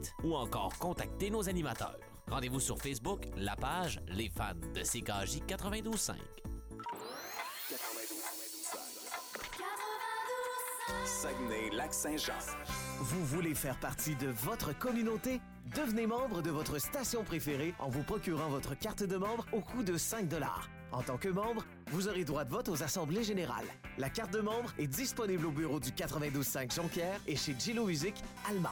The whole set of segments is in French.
site ou encore contacter nos animateurs. Rendez-vous sur Facebook, la page Les fans de CKJ 92.5. Saguenay-Lac-Saint-Jean. Vous voulez faire partie de votre communauté? Devenez membre de votre station préférée en vous procurant votre carte de membre au coût de 5 $. En tant que membre, vous aurez droit de vote aux assemblées générales. La carte de membre est disponible au bureau du 92.5 Jonquière et chez Gillo Music Alma.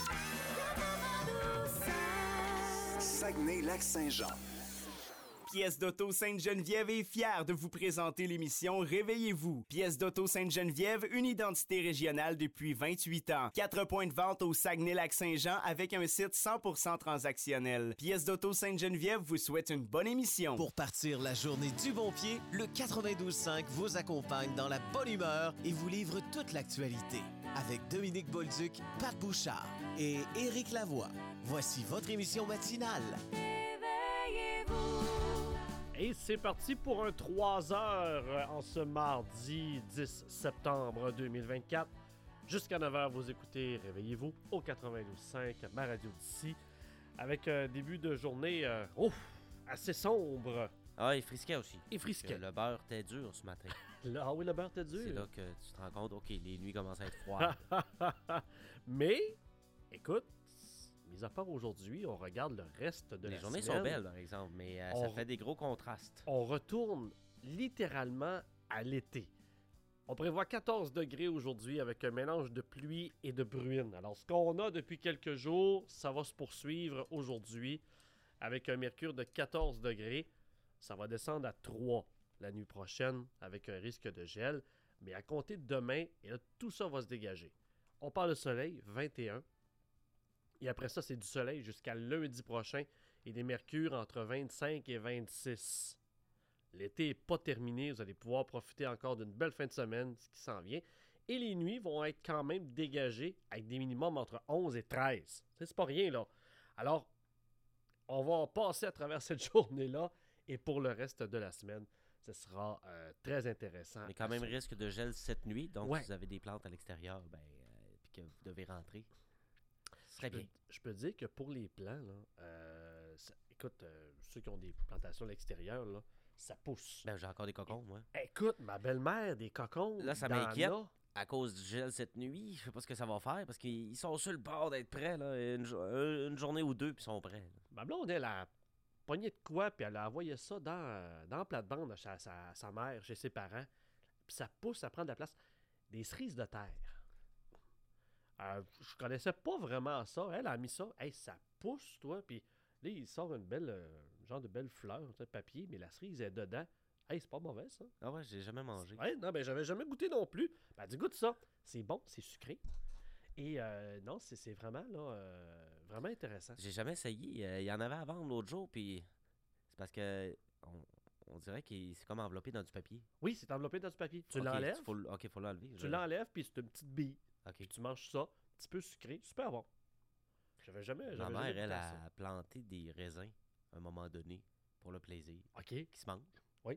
Saguenay-Lac-Saint-Jean. Pièce d'Auto Sainte-Geneviève est fière de vous présenter l'émission Réveillez-vous. Pièce d'Auto Sainte-Geneviève, une identité régionale depuis 28 ans. 4 points de vente au Saguenay-Lac-Saint-Jean avec un site 100% transactionnel. Pièce d'Auto Sainte-Geneviève vous souhaite une bonne émission. Pour partir la journée du bon pied, le 92.5 vous accompagne dans la bonne humeur et vous livre toute l'actualité. Avec Dominique Bolduc, Pat Bouchard et Éric Lavoie. Voici votre émission matinale. Et c'est parti pour un 3 heures en ce mardi 10 septembre 2024. Jusqu'à 9 h, vous écoutez Réveillez-vous au 92.5, ma radio d'ici, avec un début de journée assez sombre. Ah, il frisquait aussi. Et frisquait. Le beurre était dur ce matin. Ah oui, le beurre était dur. C'est là que tu te rends compte, OK, les nuits commencent à être froides. Mais, écoute, mis à part aujourd'hui, on regarde le reste de la semaine. Les journées sont belles, par exemple, mais ça fait des gros contrastes. On retourne littéralement à l'été. On prévoit 14 degrés aujourd'hui avec un mélange de pluie et de bruine. Alors, ce qu'on a depuis quelques jours, ça va se poursuivre aujourd'hui avec un mercure de 14 degrés. Ça va descendre à 3 la nuit prochaine avec un risque de gel. Mais à compter de demain, et là, tout ça va se dégager. On parle de soleil, 21. Et après ça, c'est du soleil jusqu'à lundi prochain et des mercures entre 25 et 26. L'été n'est pas terminé. Vous allez pouvoir profiter encore d'une belle fin de semaine, ce qui s'en vient. Et les nuits vont être quand même dégagées avec des minimums entre 11 et 13. C'est pas rien, là. Alors, on va passer à travers cette journée-là et pour le reste de la semaine, ce sera très intéressant. Mais quand même risque de gel cette nuit, donc ouais. Si vous avez des plantes à l'extérieur, puis que vous devez rentrer. Très bien. Je peux dire que pour les plants, là, écoute, ceux qui ont des plantations à l'extérieur, là, ça pousse. J'ai encore des cocons, moi. Écoute, ma belle-mère, des cocons. Là, ça m'inquiète. À cause du gel cette nuit, je sais pas ce que ça va faire, parce qu'ils sont sur le bord d'être prêts, là, une journée ou deux, puis ils sont prêts. Là. Ma blonde, elle a pogné de quoi, puis elle a envoyé ça dans la plate-bande chez sa mère, chez ses parents. Puis ça pousse, ça prend de la place. Des cerises de terre. Je connaissais pas vraiment ça. Elle a mis ça. Hey, ça pousse, toi. Puis là, il sort une belle, genre de belle fleur, de papier, mais la cerise est dedans. Hey, c'est pas mauvais, ça. Ah ouais, j'ai jamais mangé. Ouais, non, ben j'avais jamais goûté non plus. Ben, dis, goûte ça. C'est bon, c'est sucré. Et non, c'est vraiment, là, vraiment intéressant. J'ai jamais essayé. Il y en avait à vendre l'autre jour, puis c'est parce que on dirait que c'est comme enveloppé dans du papier. Oui, c'est enveloppé dans du papier. Tu l'enlèves. Faut l'enlever. Tu l'enlèves, puis c'est une petite bille. OK. Puis tu manges ça, un petit peu sucré, super bon. J'avais jamais. Ma mère, elle a planté des raisins à un moment donné pour le plaisir. OK. Qui se mangent. Oui.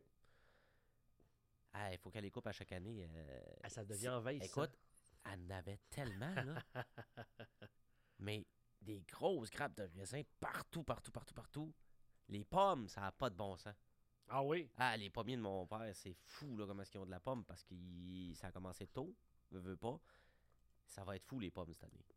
Il faut qu'elle les coupe à chaque année. Ça devient envahissant. Écoute, elle en avait tellement, là. Mais des grosses grappes de raisins partout. Les pommes, ça n'a pas de bon sens. Ah oui? Les pommiers de mon père, c'est fou, là, comment est-ce qu'ils ont de la pomme, parce que ça a commencé tôt, veut pas. Ça va être fou, les pommes, cette année.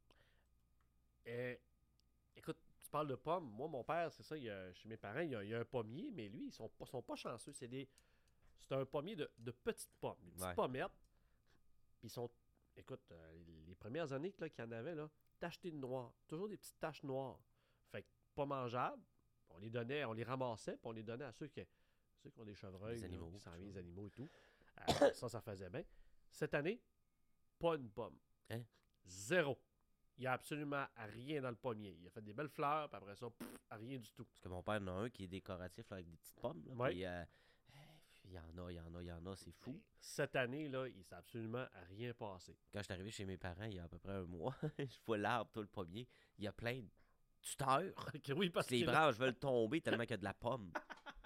Écoute, tu parles de pommes. Moi, mon père, c'est ça, chez mes parents, il y a un pommier, mais lui, ils sont pas chanceux. C'est un pommier de petites pommes, des petites pommettes. Puis ils sont... Écoute, les premières années qu'il y en avait, là, tachetés de noir. Toujours des petites taches noires. Fait que pas mangeables. On les ramassait, puis on les donnait à ceux qui ont des chevreuils, les animaux, qui s'en viennent, les animaux et tout. Ça faisait bien. Cette année, pas une pomme. Hein? Zéro. Il n'y a absolument rien dans le pommier. Il a fait des belles fleurs, puis après ça, rien du tout. Parce que mon père en a un qui est décoratif là, avec des petites pommes. Là, ouais. Puis, il y en a, c'est fou. Cette année, là, il ne s'est absolument rien passé. Quand je suis arrivé chez mes parents, il y a à peu près un mois, je vois l'arbre, tout le pommier, il y a plein de tuteurs. Oui, parce que les branches veulent tomber tellement qu'il y a de la pomme.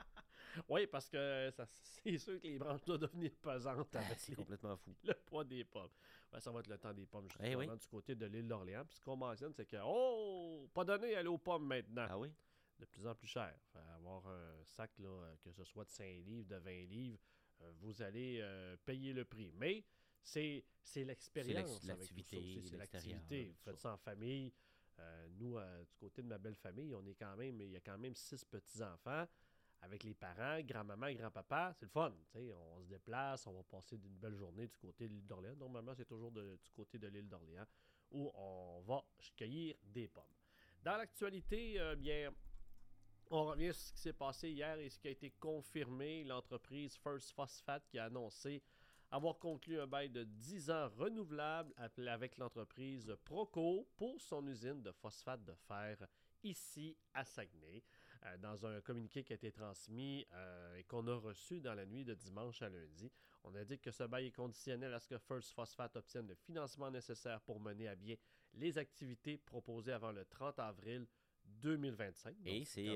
Oui, parce que c'est sûr que les branches doivent devenir pesantes avec C'est complètement fou. le poids des pommes. Ben, ça va être le temps des pommes, justement, oui. du côté de l'île d'Orléans. Puis ce qu'on mentionne, c'est que, pas donné aller aux pommes maintenant. Ah oui? De plus en plus cher. Avoir un sac, là, que ce soit de 5 livres, de 20 livres, vous allez payer le prix. Mais c'est l'expérience. L'activité, C'est l'activité. Vous faites ça en famille. Nous, du côté de ma belle famille, il y a quand même 6 petits-enfants avec les parents, grand-maman, grand-papa. C'est le fun. On se déplace, on va passer une belle journée du côté de l'île d'Orléans. Normalement, c'est toujours du côté de l'île d'Orléans où on va cueillir des pommes. Dans l'actualité, bien, on revient sur ce qui s'est passé hier et ce qui a été confirmé. L'entreprise First Phosphate qui a annoncé avoir conclu un bail de 10 ans renouvelable avec l'entreprise Proco pour son usine de phosphate de fer ici à Saguenay. Dans un communiqué qui a été transmis et qu'on a reçu dans la nuit de dimanche à lundi, on indique que ce bail est conditionnel à ce que First Phosphate obtienne le financement nécessaire pour mener à bien les activités proposées avant le 30 avril 2025. Et c'est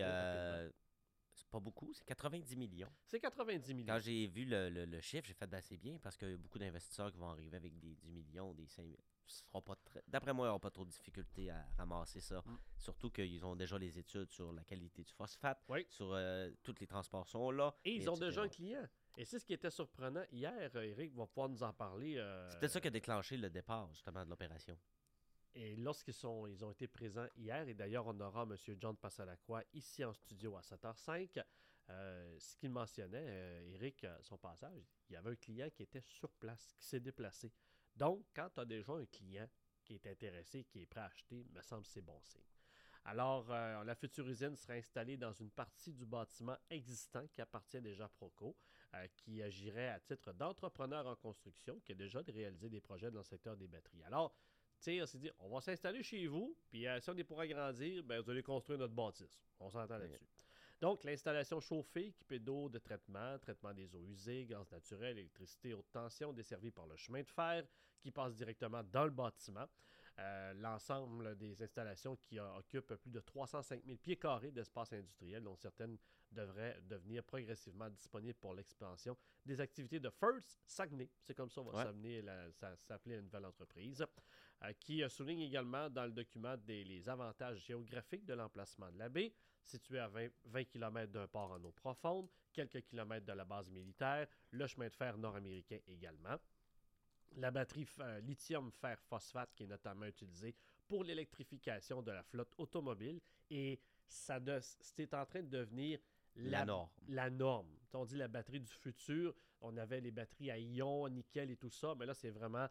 pas beaucoup, c'est 90 millions. C'est 90 millions. Quand j'ai vu le chiffre, j'ai fait assez bien parce qu'il y a beaucoup d'investisseurs qui vont arriver avec des 10 millions, des 5 millions. D'après moi, ils n'auront pas trop de difficultés à ramasser ça. Surtout qu'ils ont déjà les études sur la qualité du phosphate, sur tous les transports sont là. Et ils ont déjà un client. Et c'est ce qui était surprenant hier. Eric va pouvoir nous en parler. C'est peut-être ça qui a déclenché le départ, justement, de l'opération. Et lorsqu'ils ont été présents hier, et d'ailleurs, on aura M. John Passalacqua ici en studio à 7h05, ce qu'il mentionnait, Eric, son passage, il y avait un client qui était sur place, qui s'est déplacé. Donc, quand tu as déjà un client qui est intéressé, qui est prêt à acheter, me semble que c'est bon signe. Alors, la future usine sera installée dans une partie du bâtiment existant qui appartient déjà à Proco, qui agirait à titre d'entrepreneur en construction, qui a déjà réalisé des projets dans le secteur des batteries. Alors, on s'est dit, on va s'installer chez vous, puis si on est pour agrandir, ben, vous allez construire notre bâtisse. On s'entend là-dessus. Donc, l'installation chauffée, équipée d'eau de traitement des eaux usées, gaz naturel, électricité haute tension, desservie par le chemin de fer qui passe directement dans le bâtiment. L'ensemble des installations qui occupent plus de 305 000 pieds carrés d'espace industriel, dont certaines devraient devenir progressivement disponibles pour l'expansion des activités de First Saguenay. C'est comme ça qu'on va s'appeler la nouvelle entreprise. Qui souligne également dans le document les avantages géographiques de l'emplacement de la baie, situé à 20 km d'un port en eau profonde, quelques kilomètres de la base militaire, le chemin de fer nord-américain également. La batterie lithium fer phosphate qui est notamment utilisée pour l'électrification de la flotte automobile et c'est en train de devenir la norme. On dit la batterie du futur. On avait les batteries à ion, nickel et tout ça, mais là, c'est vraiment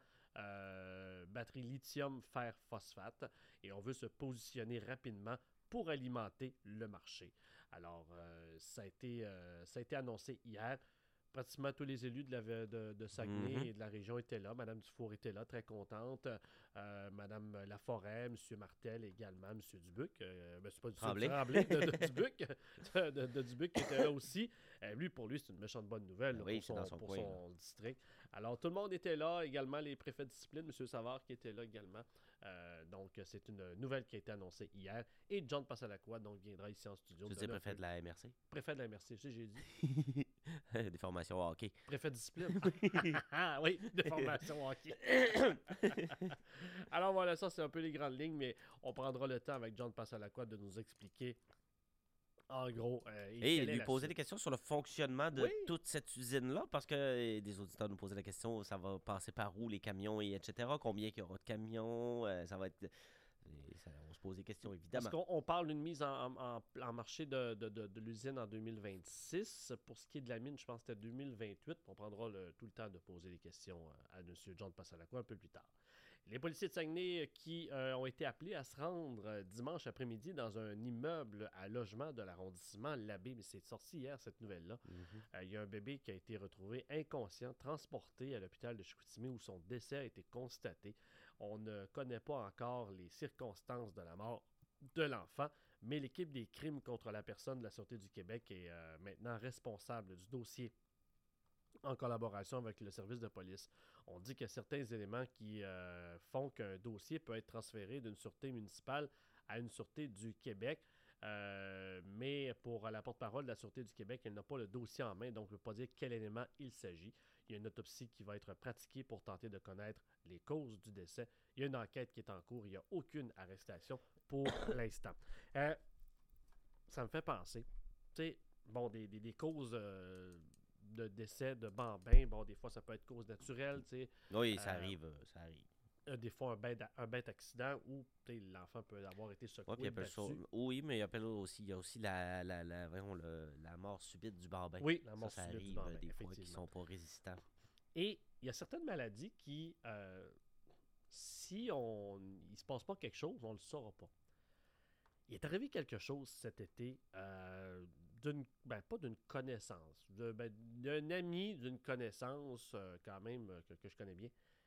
batterie lithium fer phosphate et on veut se positionner rapidement pour alimenter le marché. Alors, ça a été annoncé hier. Pratiquement tous les élus de Saguenay et de la région étaient là. Mme Dufour était là, très contente. Mme Laforêt, M. Martel également, M. Dubuc. C'est pas Tremblay de Dubuc. de Dubuc qui était là aussi. Pour lui, c'est une méchante bonne nouvelle pour son district. Alors, tout le monde était là. Également, les préfets de discipline, M. Savard qui était là également. Donc, c'est une nouvelle qui a été annoncée hier. Et John Passalacqua, donc, viendra ici en studio. Tu dis préfet de la MRC? Préfet de la MRC, j'ai dit. Des formations hockey. Préfet de discipline. Oui, des formations hockey. Alors voilà, ça c'est un peu les grandes lignes, mais on prendra le temps avec John Passalacqua de nous expliquer en gros. Et lui poser des questions sur le fonctionnement de toute cette usine-là, parce que des auditeurs nous posaient la question, ça va passer par où les camions, et etc. Combien il y aura de camions? Ça va être... on se pose des questions, évidemment. Parce qu'on parle d'une mise en marché de l'usine en 2026. Pour ce qui est de la mine, je pense que c'était 2028. On prendra tout le temps de poser des questions à M. John Passalacqua un peu plus tard. Les policiers de Saguenay qui ont été appelés à se rendre dimanche après-midi dans un immeuble à logement de l'arrondissement Labbé. Mais c'est sorti hier, cette nouvelle-là. Il y a un bébé qui a été retrouvé inconscient, transporté à l'hôpital de Chicoutimi où son décès a été constaté. On ne connaît pas encore les circonstances de la mort de l'enfant, mais l'équipe des crimes contre la personne de la Sûreté du Québec est maintenant responsable du dossier en collaboration avec le service de police. On dit qu'il y a certains éléments qui font qu'un dossier peut être transféré d'une sûreté municipale à une sûreté du Québec. Mais pour la porte-parole de la Sûreté du Québec, elle n'a pas le dossier en main, donc ne peut pas dire quel élément il s'agit. Il y a une autopsie qui va être pratiquée pour tenter de connaître les causes du décès. Il y a une enquête qui est en cours. Il n'y a aucune arrestation pour l'instant. Ça me fait penser, tu sais, bon, des causes de décès de bambins, bon, des fois, ça peut être cause naturelle, tu sais. Oui, ça arrive, ça arrive. Des fois, un bête accident où l'enfant peut avoir été secoué, Ouais, battu. oui, mais il y a aussi la mort subite du bambin. Oui, la mort ça subite arrive du bambin, des fois qui effectivement. sont pas résistants. Et il y a certaines maladies qui, si il se passe pas quelque chose, on ne le saura pas. Il est arrivé quelque chose cet été, pas d'une connaissance, d'un ami d'une connaissance quand même que je connais bien.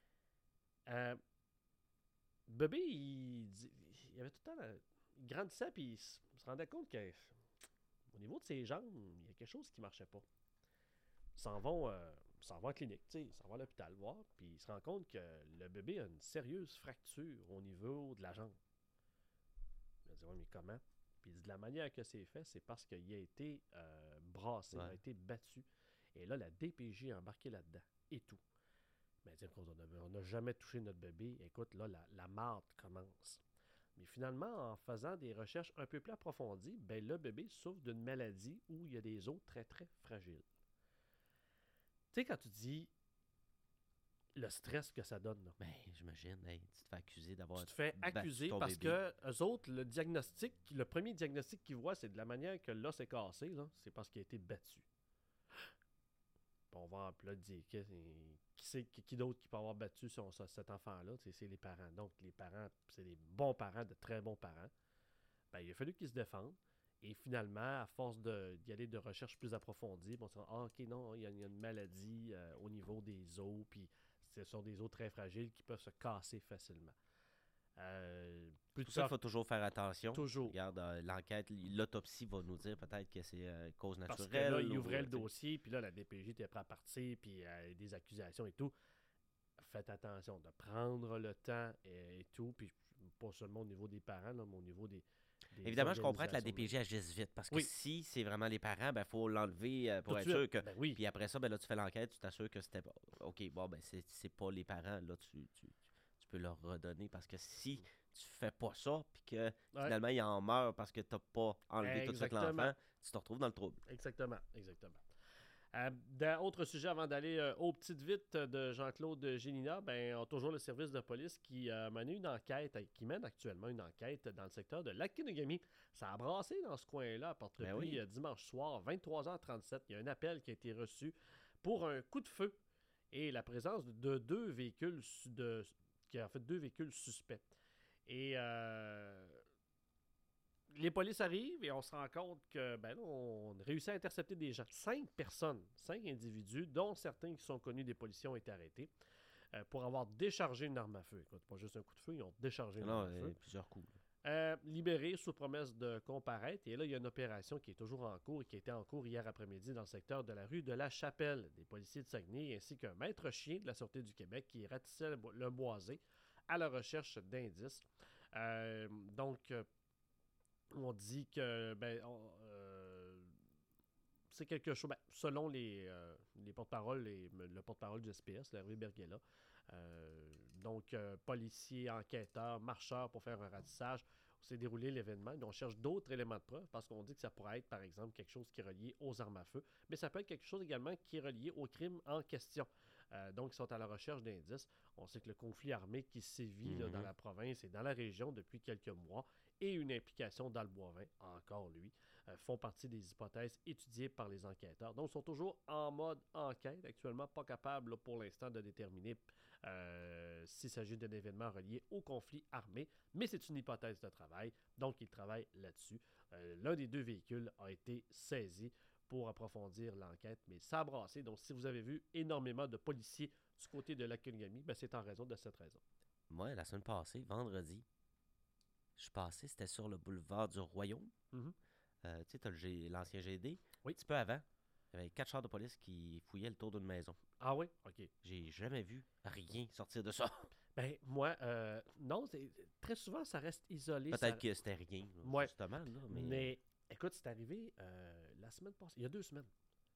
Bébé, il avait tout le temps... il grandissait puis il se rendait compte qu'au niveau de ses jambes, il y a quelque chose qui ne marchait pas. Ils s'en vont en clinique, ils s'en vont à l'hôpital voir, puis il se rend compte que le bébé a une sérieuse fracture au niveau de la jambe. Il a dit, ouais, mais comment? Puis il dit, de la manière que c'est fait, c'est parce qu'il a été brassé, il a été battu. Et là, la DPJ a embarqué là-dedans, et tout. Mais on n'a jamais touché notre bébé. Écoute, là, la marde commence. Mais finalement, en faisant des recherches un peu plus approfondies, ben, le bébé souffre d'une maladie où il y a des os très, très fragiles. Tu sais, quand tu dis le stress que ça donne, là. Ben, j'imagine, tu te fais accuser d'avoir. Tu te fais accuser parce que eux autres, le premier diagnostic qu'ils voient, c'est de la manière que l'os est cassé, là, c'est parce qu'il a été battu. Puis on va en dire qui d'autre qui peut avoir battu cet enfant-là, c'est les parents. Donc, les parents, c'est des bons parents, de très bons parents. Ben, il a fallu qu'ils se défendent. Et finalement, à force d'y aller de recherches plus approfondies, on se dit, OK, non, il y a une maladie au niveau des os, puis ce sont des os très fragiles qui peuvent se casser facilement. Pour ça, il faut toujours faire attention. Toujours. Regarde, l'enquête, l'autopsie va nous dire peut-être que c'est cause naturelle. Parce que là, il ouvrait le dossier, puis là, la DPJ était prêt à partir, puis des accusations et tout. Faites attention de prendre le temps et tout, puis pas seulement au niveau des parents, là, mais au niveau des évidemment, je comprends que la DPJ agisse vite, parce que si c'est vraiment les parents, il faut l'enlever pour être sûr que... Ben oui. Puis après ça, là, tu fais l'enquête, tu t'assures que c'était... OK, bon, ben c'est pas les parents, là, tu peux leur redonner, parce que si tu fais pas ça, puis que finalement, il en meurt parce que t'as pas enlevé tout de suite l'enfant, tu te retrouves dans le trouble. Exactement. Autre sujet avant d'aller aux petites vites de Jean-Claude Génina, on a toujours le service de police qui mène actuellement une enquête dans le secteur de Lac-Kenegami. Ça a brassé dans ce coin-là depuis dimanche soir, 23h37. Il y a un appel qui a été reçu pour un coup de feu et la présence de deux véhicules deux véhicules suspects. Et les polices arrivent et on se rend compte que on réussit à intercepter des gens. 5 individus, dont certains qui sont connus des policiers, ont été arrêtés pour avoir déchargé une arme à feu. Écoute, pas juste un coup de feu, ils ont déchargé une arme à feu. Plusieurs coups. Libérés sous promesse de comparaître. Et là, il y a une opération qui est toujours en cours et qui était en cours hier après-midi dans le secteur de la rue de la Chapelle. Des policiers de Saguenay ainsi qu'un maître chien de la Sûreté du Québec qui ratissait le boisé à la recherche d'indices. On dit que c'est quelque chose, selon les porte-paroles, le porte-parole du SPS, Hervé Berguela, policiers, enquêteurs, marcheurs pour faire un ratissage, s'est déroulé l'événement. On cherche d'autres éléments de preuve parce qu'on dit que ça pourrait être, par exemple, quelque chose qui est relié aux armes à feu, mais ça peut être quelque chose également qui est relié au crime en question. Donc, ils sont à la recherche d'indices. On sait que le conflit armé qui sévit là, dans la province et dans la région depuis quelques mois et une implication dans le Boivin, encore lui, font partie des hypothèses étudiées par les enquêteurs. Donc, ils sont toujours en mode enquête, actuellement pas capables là, pour l'instant de déterminer s'il s'agit d'un événement relié au conflit armé, mais c'est une hypothèse de travail, donc ils travaillent là-dessus. L'un des deux véhicules a été saisi pour approfondir l'enquête, mais ça a brassé. Donc, si vous avez vu énormément de policiers du côté de Lac-Kenegami, c'est en raison de cette raison. Moi, la semaine passée, vendredi, je suis passé, c'était sur le boulevard du Royaume. Mm-hmm. Tu sais, t'as l'ancien GD. Oui. Un petit peu avant, il y avait 4 chars de police qui fouillaient le tour d'une maison. Ah oui? OK. J'ai jamais vu rien sortir de ça. Ben, moi, non, très souvent, ça reste isolé. Peut-être que c'était rien, là, Ouais. justement. Là, Mais, écoute, c'est arrivé la semaine passée, il y a 2 semaines.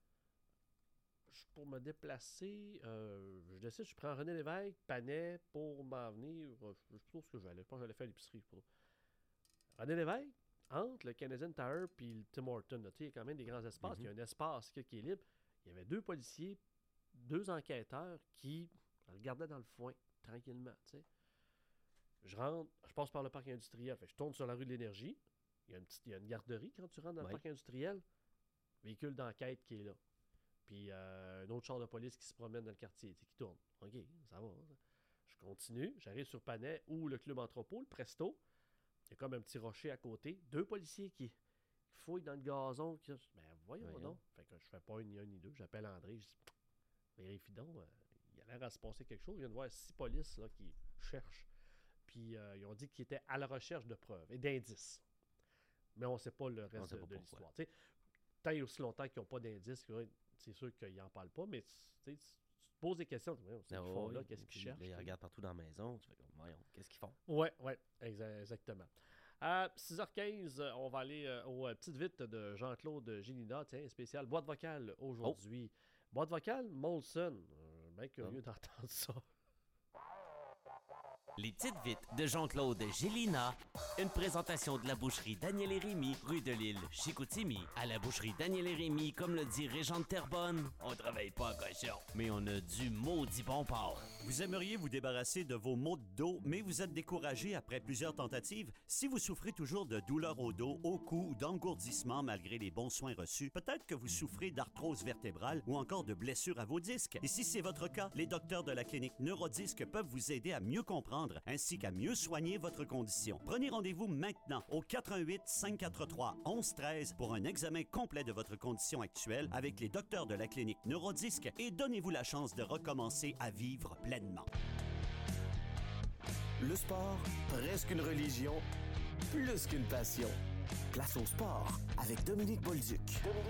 Pour me déplacer, je décide, je prends René Lévesque, Panay pour m'en venir. Je sais pas ce que j'allais. Je pense que j'allais faire l'épicerie. René Lévesque, entre le Canadian Tire et le Tim Hortons, là, tu sais, il y a quand même des grands espaces. Il y a un espace qui est libre. Il y avait 2 policiers, 2 enquêteurs qui regardaient dans le foin, tranquillement. Tu sais. Je rentre, je passe par le parc industriel. Fait, je tourne sur la rue de l'Énergie. Il y a une garderie quand tu rentres dans le parc industriel. Véhicule d'enquête qui est là. Puis un autre char de police qui se promène dans le quartier, qui tourne. OK, ça va. Je continue, j'arrive sur Panay ou le club Entrepôt, le Presto. Il y a comme un petit rocher à côté. 2 policiers qui fouillent dans le gazon. Ben voyons donc. Fait que je fais pas ni un ni deux. J'appelle André. Je dis, vérifie donc. Il a l'air à se passer quelque chose. Je viens de voir 6 polices là, qui cherchent. Puis ils ont dit qu'ils étaient à la recherche de preuves et d'indices. Mais on ne sait pas le reste de l'histoire. T'sais, tant et aussi longtemps qu'ils n'ont pas d'indices, c'est sûr qu'ils n'en parlent pas, mais tu te poses des questions. C'est qu'ils font là, qu'est-ce qu'ils cherchent? Ils regardent partout dans la maison. Tu fais comme, voyons, qu'est-ce qu'ils font? Oui, exactement. À 6h15, on va aller aux petites vites de Jean-Claude Gélina. Tiens, spécial boîte vocale aujourd'hui. Boîte vocale, Molson. Bien curieux d'entendre ça. Les petites vites de Jean-Claude Gélina. Une présentation de la boucherie Daniel et Rémy, rue de l'Île, Chicoutimi. À la boucherie Daniel et Rémy, comme le dit Régent de Terrebonne, on travaille pas en cochon, mais on a du maudit bon porc. Vous aimeriez vous débarrasser de vos maux de dos, mais vous êtes découragé après plusieurs tentatives? Si vous souffrez toujours de douleurs au dos, au cou ou d'engourdissement malgré les bons soins reçus, peut-être que vous souffrez d'arthrose vertébrale ou encore de blessures à vos disques. Et si c'est votre cas, les docteurs de la clinique Neurodisc peuvent vous aider à mieux comprendre ainsi qu'à mieux soigner votre condition. Prenez rendez-vous maintenant au 88 543 1113 pour un examen complet de votre condition actuelle avec les docteurs de la clinique Neurodisc et donnez-vous la chance de recommencer à vivre pleinement. Le sport, presque une religion, plus qu'une passion. Place au sport avec Dominique Bolduc.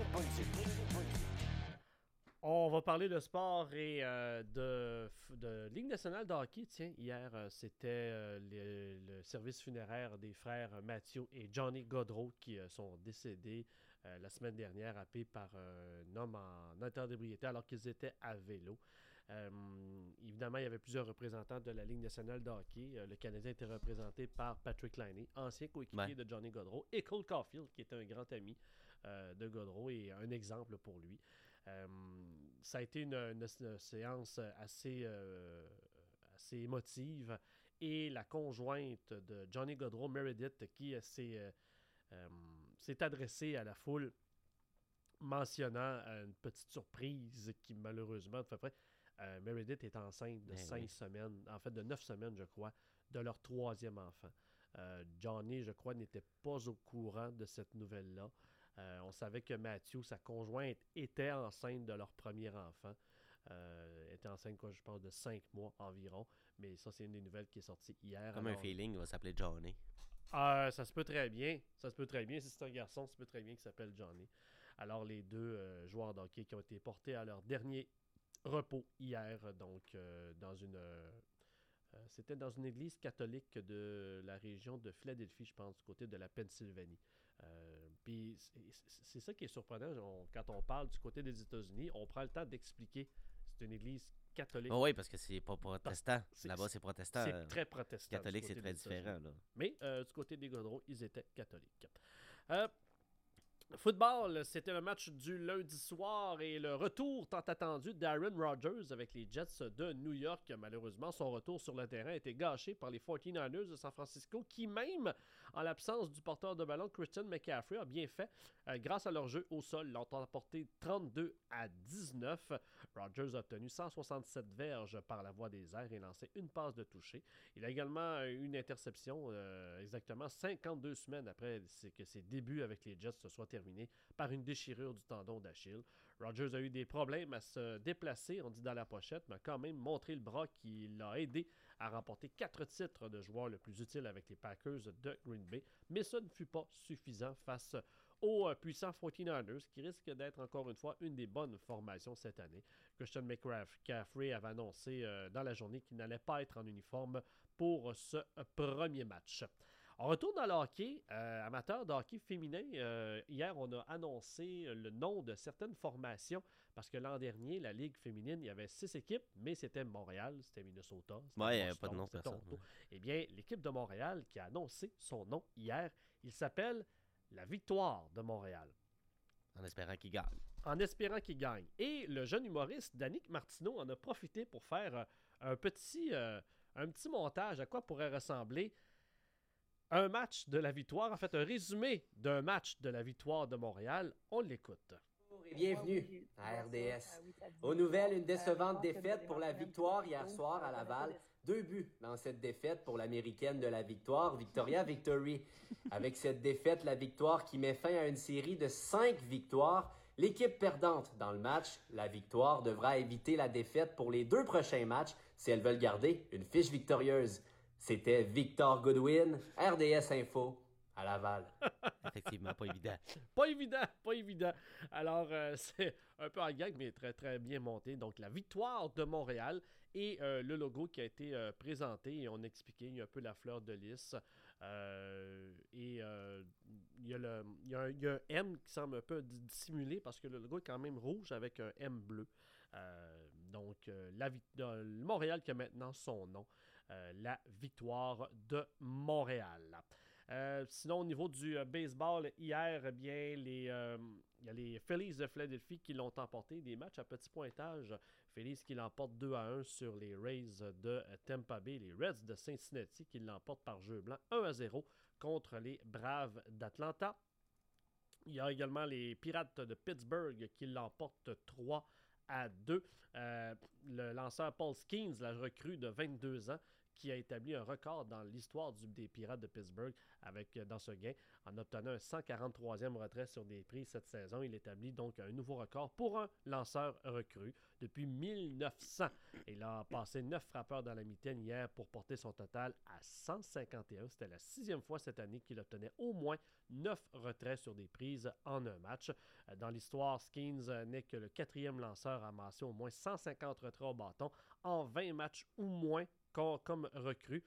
On va parler de sport et de Ligue nationale de hockey. Tiens, hier, c'était le service funéraire des frères Mathieu et Johnny Gaudreau qui sont décédés la semaine dernière, happés par un homme en état d'ébriété alors qu'ils étaient à vélo. Évidemment, il y avait plusieurs représentants de la Ligue nationale de hockey. Le Canadien était représenté par Patrick Laine, ancien coéquipier de Johnny Gaudreau, et Cole Caulfield, qui était un grand ami de Gaudreau et un exemple pour lui. Ça a été une séance assez émotive et la conjointe de Johnny Gaudreau, Meredith, qui s'est adressée à la foule mentionnant une petite surprise qui malheureusement fait près. Meredith est enceinte de 5 semaines, en fait de 9 semaines je crois, de leur 3e enfant. Johnny, je crois, n'était pas au courant de cette nouvelle-là. On savait que Mathieu, sa conjointe, était enceinte de leur premier enfant. Était enceinte, quoi, je pense, de 5 mois environ. Mais ça, c'est une des nouvelles qui est sortie hier. Comme un feeling, il va s'appeler Johnny. Ça se peut très bien. Ça se peut très bien. Si c'est un garçon, ça se peut très bien qu'il s'appelle Johnny. Alors, les 2 joueurs de hockey qui ont été portés à leur dernier repos hier, donc dans une... c'était dans une église catholique de la région de Philadelphie, je pense, du côté de la Pennsylvanie. Puis c'est ça qui est surprenant. Quand on parle du côté des États-Unis, on prend le temps d'expliquer. C'est une église catholique. Oui, parce que c'est pas protestant. Là-bas, c'est protestant. C'est très protestant. Catholique, c'est très différent. Là. Mais du côté des Gaudreau, ils étaient catholiques. Football, c'était le match du lundi soir et le retour tant attendu d'Aaron Rodgers avec les Jets de New York. Malheureusement, son retour sur le terrain a été gâché par les 49ers de San Francisco qui, même en l'absence du porteur de ballon, Christian McCaffrey, a bien fait grâce à leur jeu au sol. L'ont emporté 32-19. Rodgers a obtenu 167 verges par la voie des airs et lancé une passe de toucher. Il a également eu une interception exactement 52 semaines après que ses débuts avec les Jets se soient terminés par une déchirure du tendon d'Achille. Rodgers a eu des problèmes à se déplacer, on dit dans la pochette, mais a quand même montré le bras qui l'a aidé a remporté 4 titres de joueur le plus utile avec les Packers de Green Bay, mais ça ne fut pas suffisant face aux puissants 49ers, qui risquent d'être encore une fois une des bonnes formations cette année. Christian McCaffrey avait annoncé dans la journée qu'il n'allait pas être en uniforme pour ce premier match. On retourne dans le hockey, amateur de hockey féminin. Hier, on a annoncé le nom de certaines formations parce que l'an dernier, la Ligue féminine, il y avait 6 équipes, mais c'était Montréal, c'était Minnesota, c'était Ouais, il n'y avait Boston, pas de nom c'était personne. Toronto. Eh bien, l'équipe de Montréal qui a annoncé son nom hier, il s'appelle la Victoire de Montréal. En espérant qu'il gagne. En espérant qu'il gagne. Et le jeune humoriste Danick Martineau en a profité pour faire un petit montage à quoi pourrait ressembler un match de la victoire, en fait un résumé d'un match de la victoire de Montréal. On l'écoute. Et bienvenue à RDS. Aux nouvelles, une décevante défaite pour la victoire hier soir à Laval. 2 buts dans cette défaite pour l'américaine de la victoire, Victoria Victory. Avec cette défaite, la victoire qui met fin à une série de 5 victoires. L'équipe perdante dans le match, la victoire, devra éviter la défaite pour les 2 prochains matchs si elles veulent garder une fiche victorieuse. C'était Victor Goodwin, RDS Info, à Laval. Effectivement, pas évident. Pas évident, pas évident. Alors, c'est un peu en gag, mais très, très bien monté. Donc, la victoire de Montréal et le logo qui a été présenté. Et on expliquait un peu la fleur de lys. Il y a un M qui semble un peu dissimulé parce que le logo est quand même rouge avec un M bleu. Montréal qui a maintenant son nom. La victoire de Montréal. Sinon, au niveau du baseball, hier, il y a les Phillies de Philadelphie qui l'ont emporté. Des matchs à petit pointage. Phillies qui l'emportent 2-1 sur les Rays de Tampa Bay. Les Reds de Cincinnati qui l'emportent par jeu blanc 1-0 contre les Braves d'Atlanta. Il y a également les Pirates de Pittsburgh qui l'emportent 3-2. Le lanceur Paul Skeens, la recrue de 22 ans, qui a établi un record dans l'histoire des Pirates de Pittsburgh dans ce gain, en obtenant un 143e retrait sur des prises cette saison. Il établit donc un nouveau record pour un lanceur recru depuis 1900. Il a passé 9 frappeurs dans la mitaine hier pour porter son total à 151. C'était la 6e fois cette année qu'il obtenait au moins 9 retraits sur des prises en un match. Dans l'histoire, Skeens n'est que le 4e lanceur à amasser au moins 150 retraits au bâton en 20 matchs ou moins comme recrue.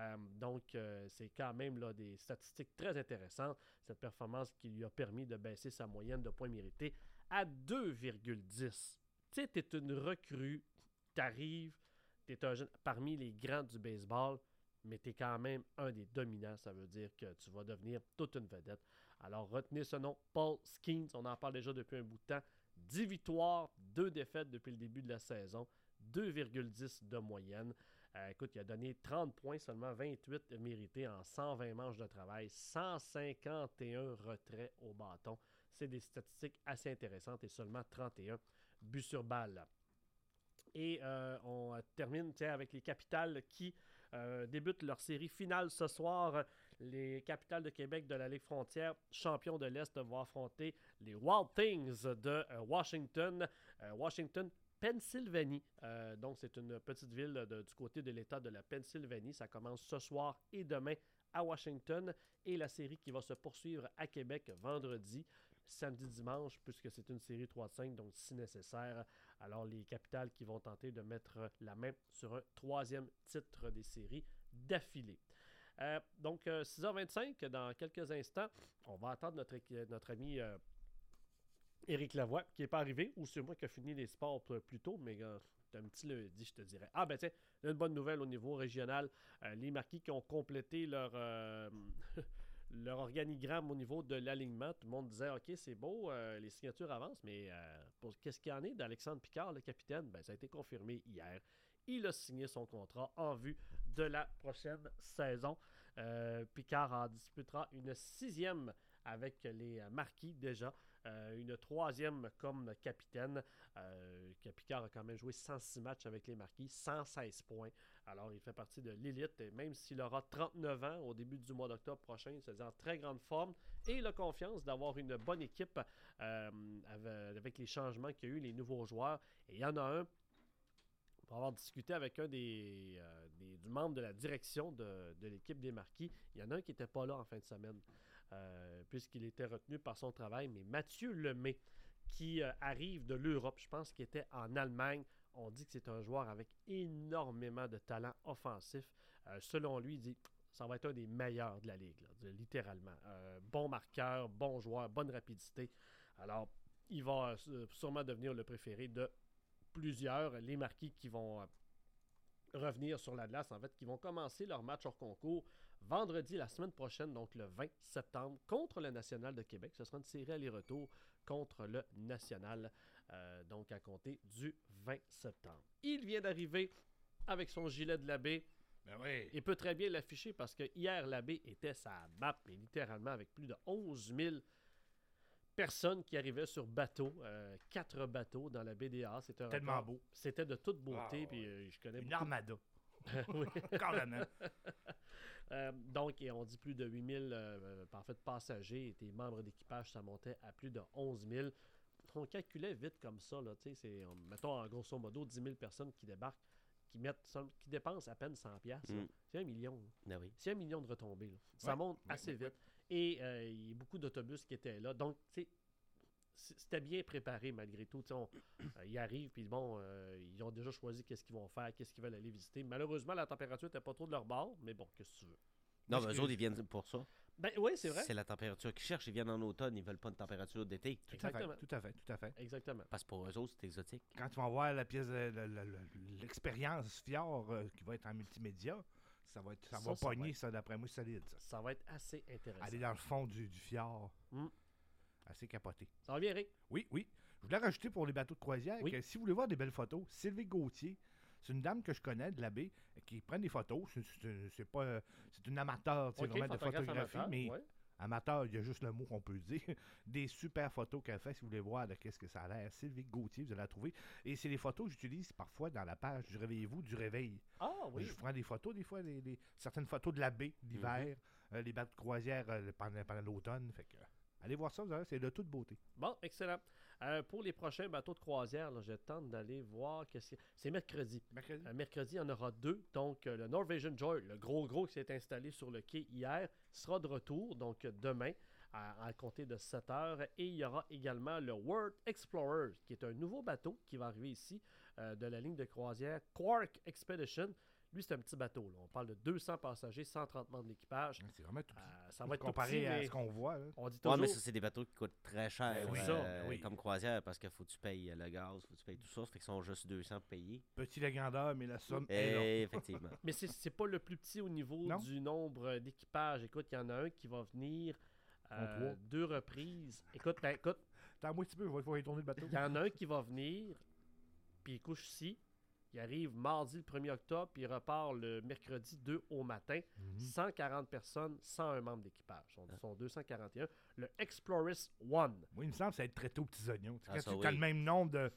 C'est quand même là, des statistiques très intéressantes. Cette performance qui lui a permis de baisser sa moyenne de points mérités à 2,10. Tu sais, tu es une recrue, tu arrives, tu es un jeune parmi les grands du baseball, mais tu es quand même un des dominants. Ça veut dire que tu vas devenir toute une vedette. Alors, retenez ce nom, Paul Skeens. On en parle déjà depuis un bout de temps. 10 victoires, 2 défaites depuis le début de la saison, 2,10 de moyenne. Écoute, il a donné 30 points, seulement 28 mérités en 120 manches de travail, 151 retraits au bâton. C'est des statistiques assez intéressantes et seulement 31 buts sur balle. Et on termine avec les Capitals qui débutent leur série finale ce soir. Les Capitals de Québec de la Ligue Frontière, champions de l'Est, vont affronter les Wild Things de Washington. Pennsylvanie. Donc, c'est une petite ville du côté de l'État de la Pennsylvanie. Ça commence ce soir et demain à Washington. Et la série qui va se poursuivre à Québec vendredi, samedi, dimanche, puisque c'est une série 3-5, donc si nécessaire. Alors, les Capitals qui vont tenter de mettre la main sur un 3e titre des séries d'affilée. Donc, 6h25, dans quelques instants, on va attendre notre ami Éric Lavoie, qui n'est pas arrivé, ou c'est moi qui ai fini les sports plus tôt, mais c'est un petit lundi, je te dirais. Ah, ben tiens, une bonne nouvelle au niveau régional. Les Marquis qui ont complété leur organigramme au niveau de l'alignement. Tout le monde disait, OK, c'est beau, les signatures avancent, mais qu'est-ce qu'il y en est d'Alexandre Picard, le capitaine? Ben, ça a été confirmé hier. Il a signé son contrat en vue de la prochaine saison. Picard en disputera une 6e avec les Marquis déjà. Une 3e comme capitaine. Picard a quand même joué 106 matchs avec les Marquis, 116 points. Alors, il fait partie de l'élite. Et même s'il aura 39 ans au début du mois d'octobre prochain, il se dit en très grande forme. Et il a confiance d'avoir une bonne équipe avec les changements qu'il y a eu, les nouveaux joueurs. Et il y en a un Pour avoir discuté avec un du membre de la direction de l'équipe des Marquis, il y en a un qui n'était pas là en fin de semaine, puisqu'il était retenu par son travail, mais Mathieu Lemay, qui arrive de l'Europe, je pense qu'il était en Allemagne. On dit que c'est un joueur avec énormément de talent offensif. Selon lui, il dit ça va être un des meilleurs de la Ligue, là, littéralement. Bon marqueur, bon joueur, bonne rapidité. Alors, il va sûrement devenir le préféré de plusieurs. Les Marquis qui vont revenir sur la glace, en fait, qui vont commencer leur match hors concours vendredi la semaine prochaine, donc le 20 septembre, contre le National de Québec. Ce sera une série aller-retour contre le National, donc à compter du 20 septembre. Il vient d'arriver avec son gilet de l'abbé. Ben oui. Il peut très bien l'afficher parce que hier, l'abbé était sa map, et littéralement avec plus de 11 000 personnes qui arrivaient sur bateau, 4 bateaux dans la BDA. C'était un Tellement record. beau. C'était de toute beauté. Ah, ouais. Puis je connais Une beaucoup. armada. Oui. Carrément. Donc, on dit plus de 8 000 passagers étaient membres d'équipage. Ça montait à plus de 11 000. On calculait vite comme ça. Là, mettons en grosso modo 10 000 personnes qui débarquent, qui dépensent à peine 100$. C'est 1 million. Ben oui. C'est 1 million de retombées. Là. Ça monte assez vite. Et il y a beaucoup d'autobus qui étaient là. Donc, c'était bien préparé malgré tout. Ils arrivent, puis bon, ils ont déjà choisi qu'est-ce qu'ils vont faire, qu'est-ce qu'ils veulent aller visiter. Malheureusement, la température n'était pas trop de leur bord, mais bon, qu'est-ce que tu veux? Non, mais eux autres, ils viennent pour ça. Ben oui, c'est vrai. C'est la température qu'ils cherchent. Ils viennent en automne, ils veulent pas une température d'été. Tout à Exactement. fait. Exactement. Parce que pour eux autres, c'est exotique. Quand tu vas voir la pièce, l'expérience Fjord qui va être en multimédia, ça va pogner, ça, d'après moi, solide. Ça va être assez intéressant. Aller dans le fond du fjord. Mm. Assez capoté. Ça va bien, Eric? Oui. Je voulais rajouter pour les bateaux de croisière que si vous voulez voir des belles photos, Sylvie Gauthier, c'est une dame que je connais de la baie qui prend des photos. C'est une amateur vraiment de photographie, amateur, mais amateur, il y a juste le mot qu'on peut dire. Des super photos qu'elle fait si vous voulez voir de qu'est-ce que ça a l'air. Sylvie Gauthier, vous allez la trouver. Et c'est les photos que j'utilise parfois dans la page du Réveillez-vous, du réveil. Ah oui. Je prends des photos, des fois, certaines photos de la baie l'hiver, les bateaux de croisière pendant l'automne. Fait que allez voir ça, vous allez, c'est de toute beauté. Bon, excellent. Pour les prochains bateaux de croisière, là, je tente d'aller voir c'est mercredi. Mercredi, il y en aura 2. Donc, le Norwegian Joy, le gros qui s'est installé sur le quai hier, sera de retour, donc demain, à compter de 7 heures. Et il y aura également le World Explorer, qui est un nouveau bateau qui va arriver ici, de la ligne de croisière Quark Expedition. Lui, c'est un petit bateau. Là. On parle de 200 passagers, 130 membres d'équipage. C'est vraiment tout ça va être comparé tout petit, à ce qu'on voit. Là. On dit toujours... mais ça, c'est des bateaux qui coûtent très cher Oui. comme croisière parce qu'il faut que tu payes le gaz, faut que tu payes tout ça. Ça fait qu'ils sont juste 200 payés. Petit la grandeur, mais la somme est là. Effectivement. Mais c'est pas le plus petit au niveau du nombre d'équipages. Écoute, il y en a un qui va venir 2 reprises. Écoute, Attends-moi un petit peu, je vais pouvoir y tourner le bateau. Il y en a un qui va venir, puis il couche ici. Il arrive mardi le 1er octobre, puis il repart le mercredi 2 au matin. 140 personnes, 101 membres d'équipage. Ce sont 241. Le Explorers One. Moi, il me semble que ça va être très tôt aux petits oignons. Quand tu oui. as le même nombre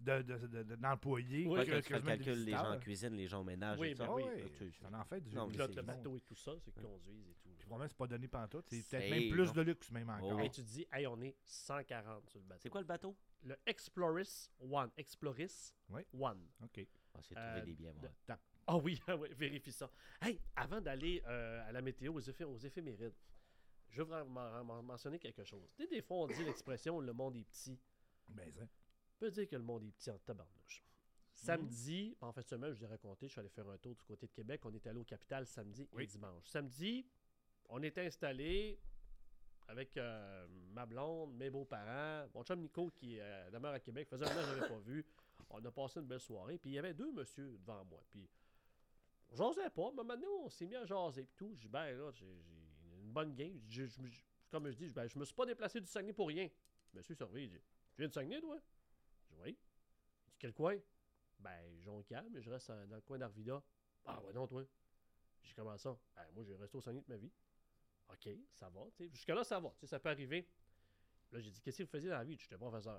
d'employés Quand tu que fais le calcul, les gens en cuisine, les gens au ménage. Oui, et ça. ben oui. Ça en fait du Non, Pilote le bateau et tout ça, c'est qu'ils conduisent et tout. Puis vraiment, c'est pas donné pantoute. C'est peut-être C'est même plus non. de luxe, même encore. Et tu te dis, hey, on est 140 sur le bateau. C'est quoi le bateau? Le Explorers One. Explorers One. OK. On s'est trouvé des biens. Moi. Ah oui, vérifie ça. Hey, avant d'aller à la météo, aux éphémérides, je veux vraiment mentionner quelque chose. Tu sais, des fois, on dit l'expression « le monde est petit ». Ben ça. On peut dire que le monde est petit en tabarnouche. Samedi, en fait, semaine, je vous ai raconté, je suis allé faire un tour du côté de Québec. On est allé au Capitale samedi et dimanche. Samedi, on était installé avec ma blonde, mes beaux-parents, mon chum Nico qui demeure à Québec, faisait un an que je n'avais pas vu. On a passé une belle soirée. Puis il y avait 2 messieurs devant moi. Puis on jasait pas, mais maintenant on s'est mis à jaser et tout. Je dis, ben là, j'ai une bonne game. Comme je dis, je me suis pas déplacé du Saguenay pour rien. Monsieur surveille, il dit, tu viens du Saguenay, toi? Je dis, oui. Il dit, quel coin? Ben, Jonquière, mais je reste dans le coin d'Arvida. Ah ouais, non, toi? J'ai comment ça? Ben, moi, j'ai resté au Saguenay de ma vie. OK, ça va. T'sais. Jusque-là, ça va. T'sais, ça peut arriver. Là, j'ai dit, qu'est-ce que vous faisiez dans la vie? J'étais professeur.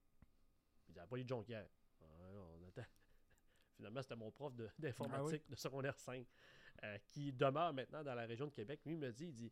Il dit, pas eu de Jonquière. On attend. Finalement, c'était mon prof d'informatique de secondaire 5 qui demeure maintenant dans la région de Québec. Lui, il me dit,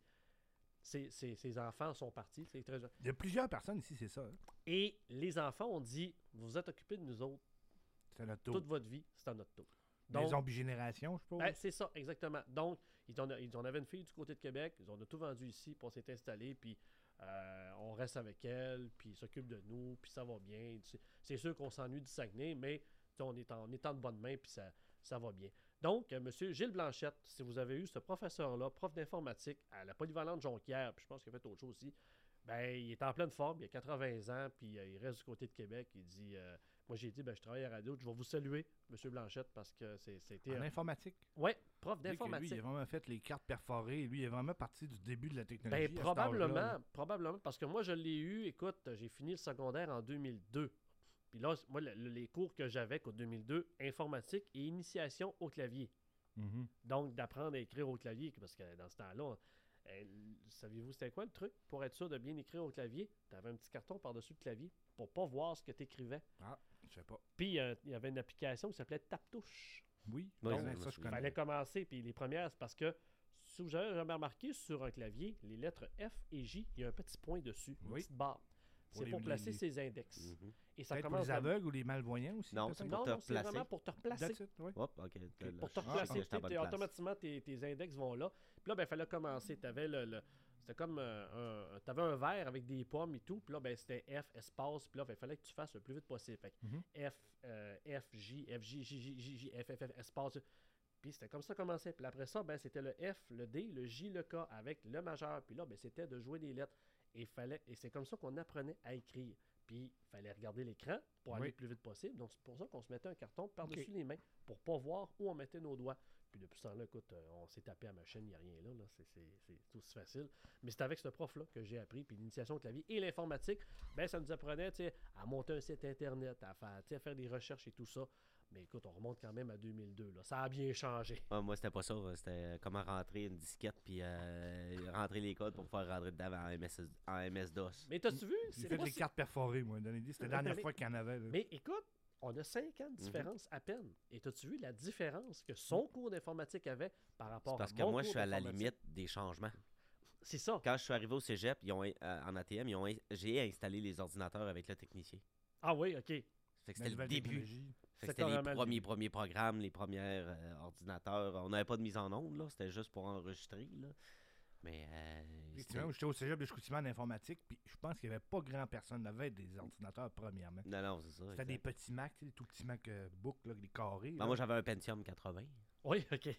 ses enfants sont partis. Très... Il y a plusieurs personnes ici, c'est ça. Hein? Et les enfants ont dit, vous êtes occupés de nous autres. C'est notre taux. toute votre vie, c'est en auto. Maison bigénération, je suppose. Ben, c'est ça, exactement. Donc, ils en avaient une fille du côté de Québec, ils ont tout vendu ici, puis on s'est installé, puis on reste avec elle, puis ils s'occupent de nous, puis ça va bien. C'est sûr qu'on s'ennuie du Saguenay, mais on est en de bonne main, puis ça va bien. Donc, M. Gilles Blanchette, si vous avez eu ce professeur-là, prof d'informatique à la Polyvalente Jonquière, puis je pense qu'il a fait autre chose aussi, ben, il est en pleine forme, il a 80 ans, puis il reste du côté de Québec. Il dit, moi j'ai dit, je travaille à la radio, je vais vous saluer, M. Blanchette, parce que c'était... En informatique. Oui, prof Lui, d'informatique. il a vraiment fait les cartes perforées. Lui, il est vraiment parti du début de la technologie. Ben, à cet âge-là. probablement, parce que moi je l'ai eu, écoute, j'ai fini le secondaire en 2002. Puis là, moi, les cours que j'avais qu'au 2002, informatique et initiation au clavier. Mhm. Donc, d'apprendre à écrire au clavier, parce que dans ce temps-là, saviez-vous c'était quoi le truc? Pour être sûr de bien écrire au clavier, tu avais un petit carton par-dessus le clavier pour pas voir ce que tu écrivais. Ah, je sais pas. Puis, il y avait une application qui s'appelait Tap-Touche. Oui, Oui, donc, je me ça, je souviens. Il connais. fallait commencer, puis les premières, c'est parce que, si vous avez jamais remarqué, sur un clavier, les lettres F et J, il y a un petit point dessus, une Oui. petite barre. Pour C'est les- pour placer les- ses index. Mhm. Et ça Peut-être pour commence les aveugles ou les malvoyants aussi. Non, peut-être? c'est Non, pour te non, c'est replacer. vraiment pour te replacer. That's it, oui. Hop, OK. Pour te Ah, replacer, j'étais à bonne place. automatiquement, tes index vont là. Puis là, ben, il fallait commencer. Tu avais c'était comme t'avais un verre avec des pommes et tout. Puis là, ben, c'était F, espace. Puis là, ben, il fallait que tu fasses le plus vite possible. Fait que Mhm. F, J, F, espace. Puis c'était comme ça commençait. Puis après ça, ben, c'était le F, le D, le J, le K avec le majeur. Puis là, ben, c'était de jouer des lettres. Et c'est comme ça qu'on apprenait à écrire. Puis il fallait regarder l'écran pour aller Oui. le plus vite possible. Donc c'est pour ça qu'on se mettait un carton par-dessus les mains pour pas voir où on mettait nos doigts. Puis depuis ce temps-là, écoute, on s'est tapé à ma chaîne, il n'y a rien là. C'est tout aussi facile. Mais c'est avec ce prof-là que j'ai appris. Puis l'initiation au clavier et l'informatique, ben ça nous apprenait à monter un site Internet, à faire des recherches et tout ça. Mais écoute, on remonte quand même à 2002. Là. Ça a bien changé. Ah, moi, c'était pas ça. C'était comment rentrer une disquette puis rentrer les codes pour pouvoir rentrer dedans en MS-DOS. Mais t'as-tu vu? J'ai C'est fait pas les si- cartes perforées, moi, dans l'idée. C'était la dernière fois qu'il y en avait. là. Mais écoute, on a 5 ans de différence à peine. Et t'as-tu vu la différence que son cours d'informatique avait par rapport C'est parce à que mon moi, je cours suis à la d'informatique? limite des changements. C'est ça. Quand je suis arrivé au cégep, en ATM, j'ai installé les ordinateurs avec le technicien. Ah oui, OK. Fait que La c'était le nouvelle début. technologie. Fait que C'est c'était les carrément le début. premiers programmes, les premiers ordinateurs. On n'avait pas de mise en onde, là. C'était juste pour enregistrer, là. Mais Effectivement, j'étais au cégep de Chicoutimi en informatique, puis je pense qu'il n'y avait pas grand personne. Il y avait des ordinateurs, premièrement. non, c'est ça. C'était des exact. petits Mac, tu sais, des tout petits Mac book, là, des carrés. Ben, là. moi, j'avais un Pentium 80. Oui, OK.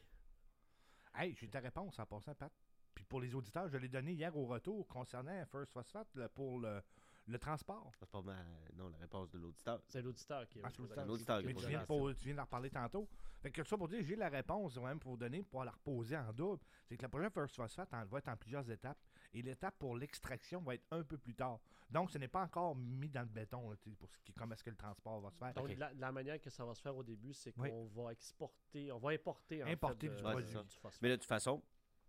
Hey, j'ai ta réponse en passant, Pat. Puis pour les auditeurs, je l'ai donné hier au retour concernant First Phosphate là, pour le transport. C'est pas non, la réponse de l'auditeur. C'est l'auditeur qui Ah, c'est l'auditeur. l'auditeur qui Mais pose tu la viens, question. tu viens d'en reparler tantôt. Fait que ça pour dire, j'ai la réponse même pour vous donner, pour la reposer en double. C'est que la prochaine First Phosphate va être en plusieurs étapes. Et l'étape pour l'extraction va être un peu plus tard. Donc, ce n'est pas encore mis dans le béton là, tu sais, pour ce qui est comme est-ce que le transport va se faire. Donc, OK. la manière que ça va se faire au début, c'est Oui. qu'on va exporter, on va importer, Importer en fait, du produit. du phosphate. Mais de toute façon,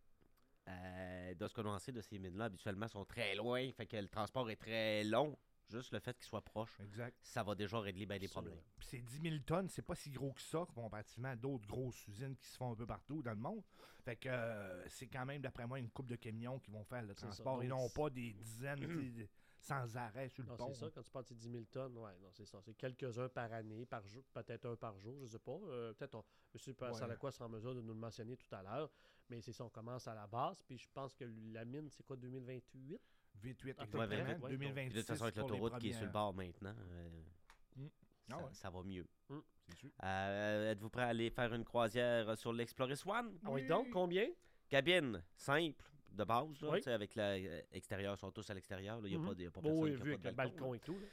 de ce qu'on en sait de ces mines-là, habituellement, sont très loin. Fait que le transport est très long. Juste le fait qu'ils soient proches, Exact. ça va déjà régler bien des Absolument. problèmes. Puis c'est 10 000 tonnes, c'est pas si gros que ça, comparativement à d'autres grosses usines qui se font un peu partout dans le monde. Fait que c'est quand même, d'après moi, une couple de camions qui vont faire le C'est ça. transport et Donc, non pas des dizaines tu sais, sans arrêt sur le Non, pont. c'est ça, quand tu parles de 10 000 tonnes, ouais, non, c'est ça. C'est quelques-uns par année, par jour, peut-être un par jour, je sais pas. Peut-être M. Salaquois sera en mesure de nous le mentionner tout à l'heure. Mais c'est ça, on commence à la base. Puis je pense que la mine, c'est quoi, 2028? 28 Ah, exactement. 28, ouais. 2026 Puis de toute façon, avec pour les l'autoroute qui est sur le premières. bord maintenant, Ah ouais. ça va mieux. C'est sûr. Êtes-vous prêt à aller faire une croisière sur l'Exploris One? Ah oui, donc, combien? Cabine simple, de base, là, Oui. tu sais, avec l'extérieur, ils sont tous à l'extérieur. Il n'y a, Mhm. y a pas Bon, personne oui, qui a vu pas avec de le balcon. balcon et tout.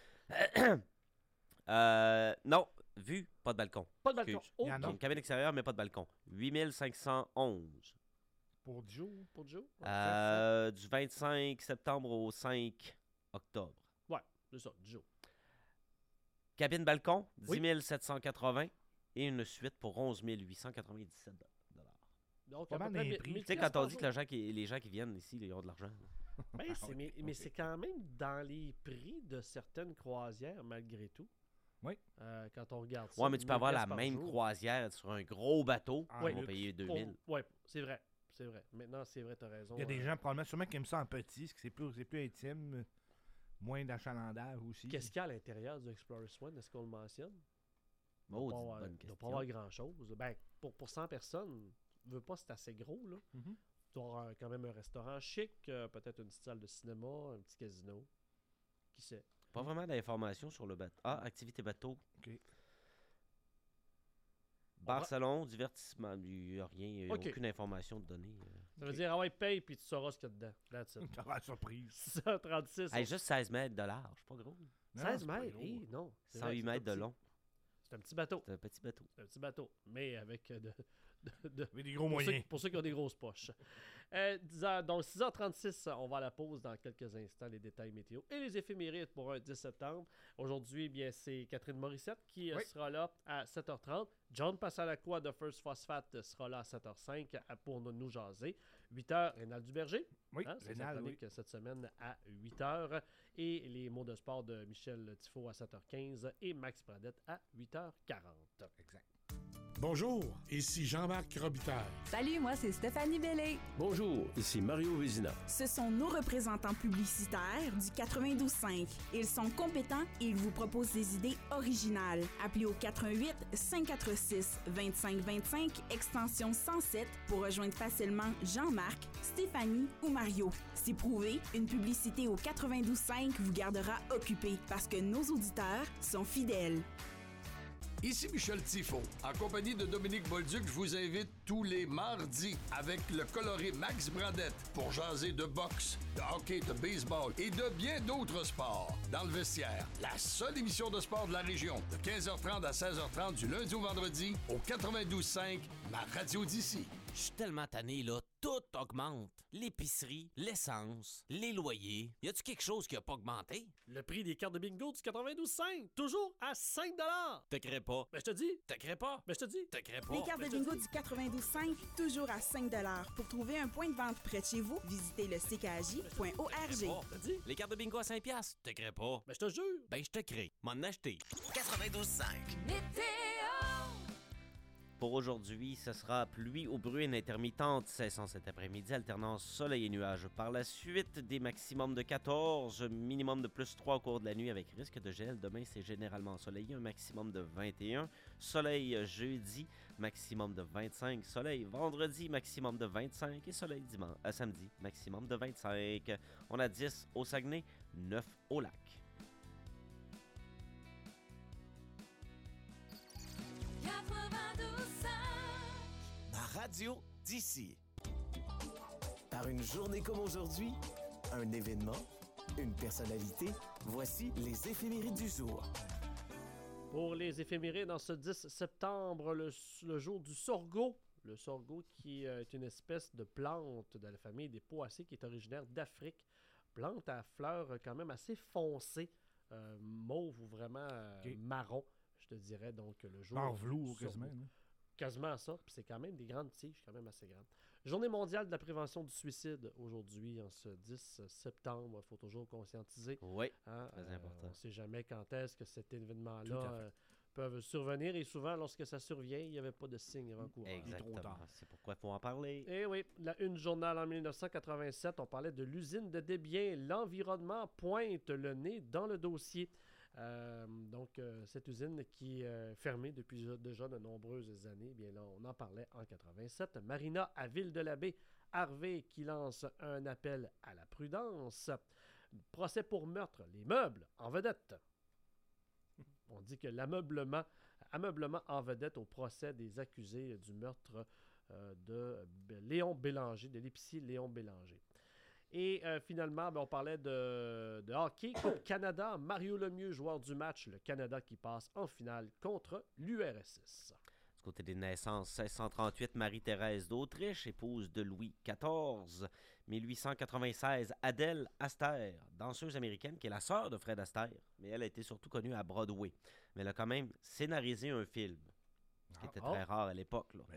Là. Non, vue, pas de balcon. Pas de balcon. Excuse. Oh, Il y en a. Donc, cabine extérieure, mais pas de balcon. 8511. Pour 10 jours. pour Joe? Du 25 septembre au 5 octobre. C'est ça, Joe. Cabine balcon, Oui. 10 780 et une suite pour 11 897 $. Donc, Pas à peu mal près dans les 1000 prix. Tu sais, piastres quand on par dit que jour. les gens qui viennent ici, ils ont de l'argent. Ben, oui, mais ok. c'est quand même dans les prix de certaines croisières, malgré tout. Oui. Quand on regarde ça. Ouais, mais tu peux 1000 avoir la piastres par même jour. croisière sur un gros bateau. Ah, Ils oui. vont payer 2000. Oui, c'est vrai. C'est vrai. Maintenant, c'est vrai, t'as raison. Il y a des gens probablement sûrement qui aiment ça en petit, parce que c'est plus intime, moins d'achalandage aussi. Qu'est-ce qu'il y a à l'intérieur du Explorer One? Est-ce qu'on le mentionne? Oh, pas c'est une avoir- bonne il doit question. pas avoir grand-chose. Ben, pour 100 personnes, je veux pas, c'est assez gros, là. Mhm. Il doit y avoir quand même un restaurant chic, peut-être une petite salle de cinéma, un petit casino. Qui sait? Pas vraiment d'informations sur le bateau. Ah, activité bateau. OK. Bar, va- salon, divertissement. Il n'y a rien, il y a OK. aucune information de donner. Ça veut dire, ah ouais, paye, puis tu sauras ce qu'il y a dedans. That's it. Ça va la surprise. 636. Hey, juste 16 mètres de large, pas gros. Non, 16 c'est pas mètres? gros. Hey, non. C'est 108 vrai, mètres de c'est long. C'est un petit bateau. C'est un petit bateau. C'est un petit bateau. Mais avec Mais des gros pour, ceux, moyens. pour ceux qui ont des grosses poches. Donc, 6h36, on va à la pause dans quelques instants, les détails météo et les éphémérides pour un 10 septembre. Aujourd'hui, bien, c'est Catherine Morissette qui Oui. sera là à 7h30. John Passalacqua de First Phosphate sera là à 7h05 pour nous jaser. 8h, Rénal Duberger. Oui, Hein, c'est sa Rénal, oui. chronique cette semaine à 8h. Et les mots de sport de Michel Tifo à 7h15 et Max Pradette à 8h40. Exact. Bonjour, ici Jean-Marc Robitaille. Salut, moi c'est Stéphanie Bellé. Bonjour, ici Mario Vézina. Ce sont nos représentants publicitaires du 92.5. Ils sont compétents et ils vous proposent des idées originales. Appelez au 88 546 2525 extension 107 pour rejoindre facilement Jean-Marc, Stéphanie ou Mario. C'est prouvé, une publicité au 92.5 vous gardera occupé parce que nos auditeurs sont fidèles. Ici Michel Tifo. En compagnie de Dominique Bolduc, je vous invite tous les mardis avec le coloré Max Bradette pour jaser de boxe, de hockey, de baseball et de bien d'autres sports. Dans le vestiaire, la seule émission de sport de la région, de 15h30 à 16h30 du lundi au vendredi au 92.5, ma radio d'ici. Je suis tellement tanné, là. Tout augmente. L'épicerie, l'essence, les loyers. Y a-tu quelque chose qui a pas augmenté? Le prix des cartes de bingo du 92.5, toujours à 5 $. Te crée pas. Ben, je te dis. Te crée pas. Ben, je te dis. Te crée pas. Les cartes de bingo du 92.5, toujours à 5 $. Pour trouver un point de vente près de chez vous, visitez le ckj.org. T'as dit? Les cartes de bingo à 5$. Te crée pas. Ben, je te jure. Ben, je te crée. M'en acheter. 92.5. Pour aujourd'hui, ce sera pluie ou bruine intermittente, cessant cet après-midi, alternance soleil et nuages. Par la suite, des maximums de 14, minimum de plus 3 au cours de la nuit avec risque de gel. Demain, c'est généralement ensoleillé, un maximum de 21. Soleil jeudi, maximum de 25. Soleil vendredi, maximum de 25. Et soleil samedi, maximum de 25. On a 10 au Saguenay, 9 au lac. Ma radio d'ici. Par une journée comme aujourd'hui, un événement, une personnalité, voici les éphémérides du jour. Pour les éphémérides, en ce 10 septembre, le jour du sorgho. Le sorgho qui est une espèce de plante de la famille des poacées qui est originaire d'Afrique. Plante à fleurs quand même assez foncées, mauve ou vraiment marron, je te dirais. Donc le jour En du velours, sorgho. quasiment. Hein? Quasiment ça, puis c'est quand même des grandes tiges, quand même assez grandes. Journée mondiale de la prévention du suicide aujourd'hui, en ce 10 septembre. Il faut toujours conscientiser. Oui, hein, très important. On ne sait jamais quand est-ce que cet Tout à événement-là fait. peuvent survenir. Et souvent, lorsque ça survient, il n'y avait pas de signe avant-coureur. Exactement. tard. C'est pourquoi il faut en parler. Et oui, la Une journal en 1987, on parlait de l'usine de Desbiens. L'environnement pointe le nez dans le dossier. Donc, cette usine qui est fermée depuis déjà de nombreuses années, bien là, on en parlait en 87. Marina à Ville-de-la-Baie, Harvey qui lance un appel à la prudence. Procès pour meurtre, les meubles en vedette. On dit que l'ameublement en vedette au procès des accusés du meurtre de Léon Bélanger, de l'épicier Léon Bélanger. Et finalement, on parlait de hockey. Coupe Canada, Mario Lemieux, joueur du match, le Canada qui passe en finale contre l'URSS. Du côté des naissances, 1638, Marie-Thérèse d'Autriche, épouse de Louis XIV. 1896, Adèle Astaire, danseuse américaine qui est la sœur de Fred Astaire, mais elle a été surtout connue à Broadway. Mais elle a quand même scénarisé un film, ce qui était très rare à l'époque, là.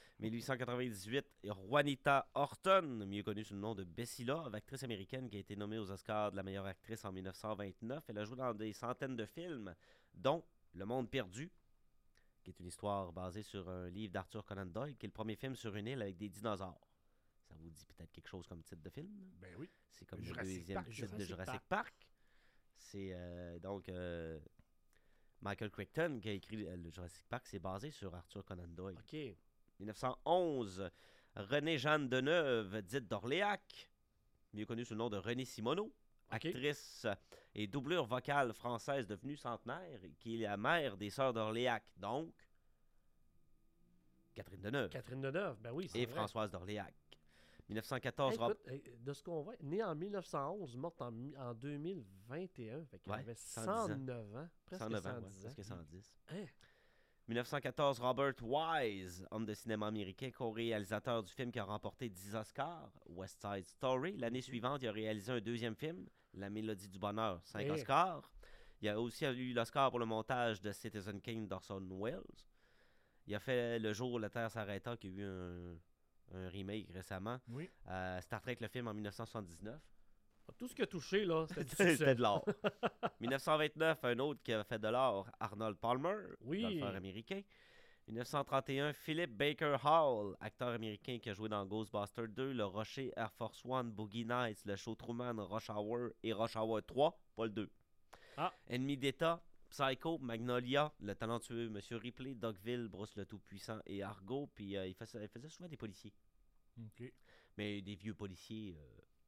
1898, Juanita Horton, mieux connue sous le nom de Bessie Love, actrice américaine qui a été nommée aux Oscars de la meilleure actrice en 1929. Elle a joué dans des centaines de films, dont Le Monde perdu, qui est une histoire basée sur un livre d'Arthur Conan Doyle, qui est le premier film sur une île avec des dinosaures. Ça vous dit peut-être quelque chose comme titre de film? Ben oui. C'est comme Jurassic le deuxième Park. titre de Jurassic Park. C'est donc Michael Crichton, qui a écrit le Jurassic Park, c'est basé sur Arthur Conan Doyle. OK. 1911, Renée-Jeanne Deneuve, dite d'Orléac, mieux connue sous le nom de Renée Simoneau, actrice et doublure vocale française devenue centenaire, qui est la mère des Sœurs d'Orléac. Donc, Catherine Deneuve. Catherine Deneuve, ben oui, c'est Et vrai. Françoise d'Orléac. 1914, Écoute, de ce qu'on voit, née en 1911, morte en 2021, fait qu'elle Ouais, avait 110 ans. 109 ans, presque 109 ans, 110 ouais, presque 110. Hein? 1914, Robert Wise, homme de cinéma américain, co-réalisateur du film qui a remporté 10 Oscars, West Side Story. L'année suivante, il a réalisé un deuxième film, La Mélodie du Bonheur, 5 Eh. Oscars. Il a aussi eu l'Oscar pour le montage de Citizen Kane d'Orson Welles. Il a fait Le jour où la Terre s'arrêta, qui a eu un remake récemment. Oui. Star Trek, le film, en 1979. Tout ce qui a touché, là, c'était du C'était succès. de l'or. 1929, un autre qui a fait de l'or, Arnold Palmer, Oui. golfeur américain. 1931, Philip Baker Hall, acteur américain qui a joué dans Ghostbusters 2, Le Rocher, Air Force One, Boogie Nights, Le Show Truman, Rush Hour et Rush Hour 3, pas le 2. Ah. Ennemi d'État, Psycho, Magnolia, Le talentueux Monsieur Ripley, Dogville, Bruce le Tout-Puissant et Argo. Puis il faisait souvent des policiers. OK. Mais des vieux policiers.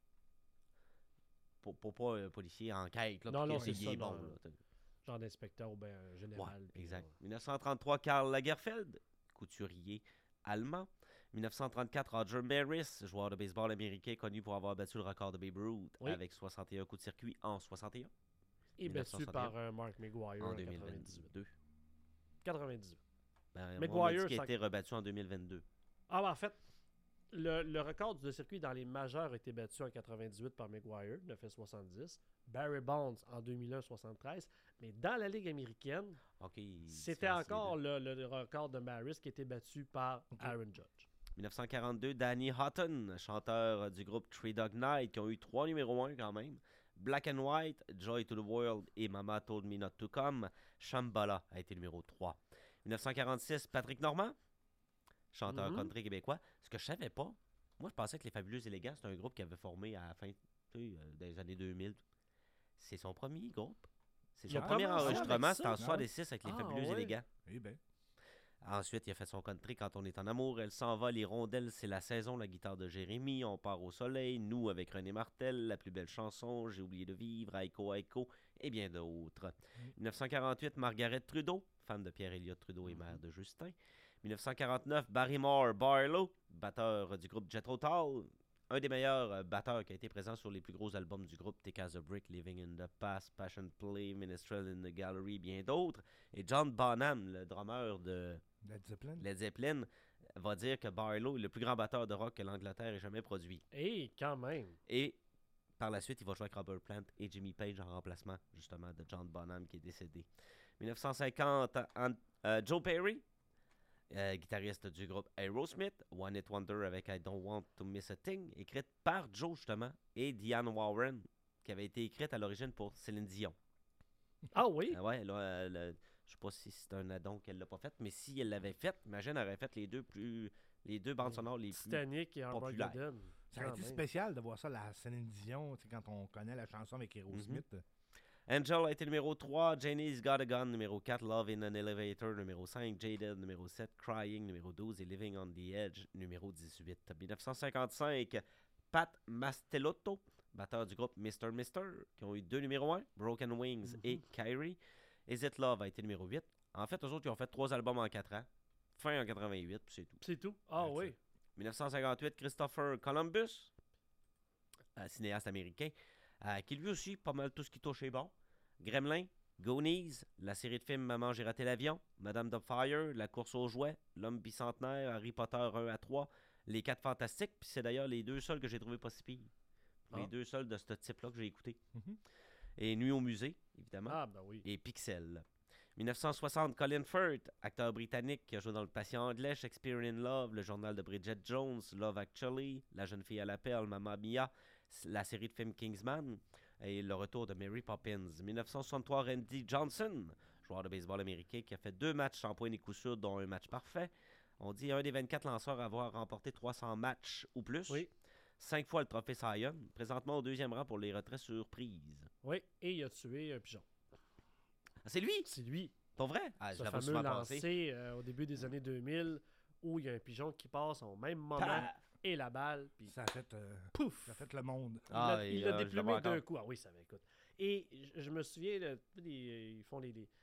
Pas un policier en quête. Là, Non, puis non, que c'est il ça, est non. bon. Là. Genre d'inspecteur ou bien général. Ouais, puis, exact. 1933, Karl Lagerfeld, couturier allemand. 1934, Roger Maris, joueur de baseball américain connu pour avoir battu le record de Babe Ruth Oui. avec 61 coups de circuit en 61. Et battu 1961. par Mark McGuire En en 2022. 98. Ben, McGuire, on a dit qu'il a ça- été rebattu en 2022. Ah, ben, en fait, le record de circuit dans les majeurs a été battu en 98 par McGuire, 9,70. Barry Bonds en 2001, 73. Mais dans la Ligue américaine, OK, il c'était différencie les encore deux. le record de Maris qui était battu par Aaron Judge. 1942, Danny Houghton, chanteur du groupe Three Dog Night, qui ont eu 3 numéros 1 quand même. Black and White, Joy to the World et Mama Told Me Not to Come. Shambhala a été numéro 3. 1946, Patrick Normand, chanteur country québécois. Ce que je savais pas, moi je pensais que les Fabuleux Élégants, c'était un groupe qui avait formé à la fin des années 2000. C'est son premier groupe. C'est son Ah, premier comment ça, enregistrement, avec c'était en ça? 66 avec les Ah, Fabuleux ouais. Élégants. Eh bien. Ensuite, il a fait son country Quand on est en amour, Elle s'en va, Les rondelles, C'est la saison, La guitare de Jérémy, On part au soleil, Nous avec René Martel, La plus belle chanson, J'ai oublié de vivre, Aiko Aiko et bien d'autres. 1948, Margaret Trudeau, femme de Pierre-Éliott Trudeau et mère de Justin. 1949, Barrymore Barlow, batteur du groupe Jethro Tull, un des meilleurs batteurs qui a été présent sur les plus gros albums du groupe, Take as a Brick, Living in the Past, Passion Play, Minstrel in the Gallery, bien d'autres. Et John Bonham, le drummer de Led Zeppelin, va dire que Barlow est le plus grand batteur de rock que l'Angleterre ait jamais produit. Et quand même. Et par la suite, il va jouer avec Robert Plant et Jimmy Page en remplacement, justement, de John Bonham qui est décédé. 1950, Joe Perry, guitariste du groupe Aerosmith, One Hit Wonder avec I Don't Want to Miss a Thing, écrite par Joe, justement, et Diane Warren, qui avait été écrite à l'origine pour Céline Dion. Ah oui? Ouais, là, je sais pas si c'est un addon qu'elle l'a pas fait, mais si elle l'avait fait, imagine, elle aurait fait les deux bandes sonores les Titanic et plus populaires. Armageddon. Ça aurait Quand été même. spécial de voir ça, la Céline Dion, tu sais, quand on connaît la chanson avec Aerosmith. Angel a été numéro 3, Janie's Got a Gun numéro 4, Love in an Elevator numéro 5, Jaded numéro 7, Crying numéro 12 et Living on the Edge numéro 18. 1955, Pat Mastelotto, batteur du groupe Mr. Mister, qui ont eu 2 numéros 1, Broken Wings et Kyrie. Is It Love a été numéro 8. En fait, eux autres, ils ont fait 3 albums en 4 ans. Fin en 88, puis c'est tout. C'est tout? Ah oui. 1958, Christopher Columbus, cinéaste américain, qui lui aussi, pas mal tout ce qui touche est bon. Gremlin, Goonies, la série de films Maman, j'ai raté l'avion, Madame Doubtfire, La course aux jouets, L'homme bicentenaire, Harry Potter 1 à 3, Les 4 Fantastiques, puis c'est d'ailleurs les 2 seuls que j'ai trouvé pas si pires. Les 2 seuls de ce type-là que j'ai écouté. Et Nuit au musée, évidemment. Ah, ben oui. Et Pixel. 1960, Colin Firth, acteur britannique qui a joué dans Le Patient anglais, Shakespeare in Love, Le journal de Bridget Jones, Love Actually, La jeune fille à la perle, Mamma Mia, la série de films Kingsman et le retour de Mary Poppins. 1963, Randy Johnson, joueur de baseball américain qui a fait 2 matchs sans points ni coup sûr, dont un match parfait. On dit un des 24 lanceurs à avoir remporté 300 matchs ou plus. Oui. 5 fois le trophée Cy Young, présentement au 2e rang pour les retraits surprises. Oui, et il a tué un pigeon. Ah, c'est lui? C'est lui. Pour vrai? Ah, je Ce la vois fameux souvent passer. lancer au début des années 2000 où il y a un pigeon qui passe au même moment Paf! et la balle, puis Ça a fait, pouf! ça a fait le monde. Il l'a je la déplumé vois d'un encore. coup. Ah oui, ça va, écoute. Et je me souviens, là, ils font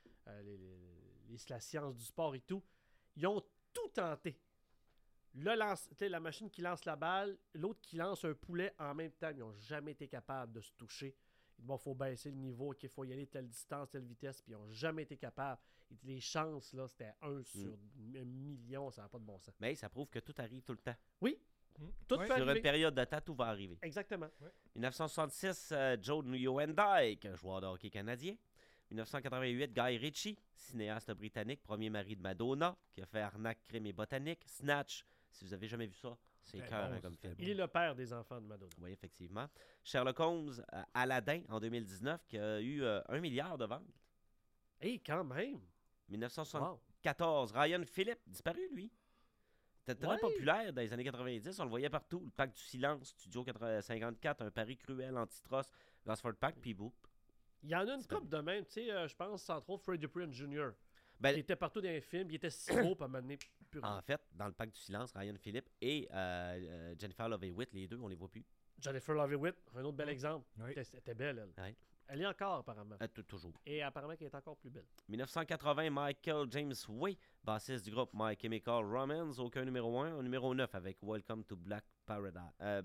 la science du sport et tout. Ils ont tout tenté. La machine qui lance la balle, l'autre qui lance un poulet en même temps. Ils n'ont jamais été capables de se toucher. Bon, il faut baisser le niveau, il faut y aller telle distance, telle vitesse, puis ils n'ont jamais été capables. Et les chances, là, c'était 1 sur 1 million, ça n'a pas de bon sens. Mais ça prouve que tout arrive tout le temps. Oui, tout peut Sur arriver. une période de temps, tout va arriver. Exactement. 1966, Joe Newendike, joueur de hockey canadien. 1988, Guy Ritchie, cinéaste britannique, premier mari de Madonna, qui a fait Arnaque, crime et botanique. Snatch, si vous avez jamais vu ça, c'est cœur bon, comme film. Il est le père des enfants de Madonna. Oui, effectivement. Sherlock Holmes, Aladdin, en 2019, qui a eu 1 milliard de ventes. Hé, quand même! 1974, Ryan Phillippe, disparu, lui. C'était très Ouais. populaire dans les années 90. On le voyait partout. Le Pacte du silence, Studio 54, Un pari cruel, Antitrust, Gosford Pack, puis boop. Il y en a une couple de même, tu sais, je pense, entre autres, Freddie Prinze Jr. Ben, Il était partout dans les films, il était si beau, puis à un moment donné, plus rien. En fait, dans le Pacte du silence, Ryan Phillippe et Jennifer Love Hewitt, les deux, on les voit plus. Jennifer Love Hewitt, un autre bel exemple. Oui. Elle était belle, elle. Ouais. Elle est encore, apparemment. Toujours. Et apparemment qu'elle est encore plus belle. 1980, Michael James Way, bassiste du groupe My Chemical Romance, aucun numéro 1, au numéro 9 avec Welcome to Black Parade.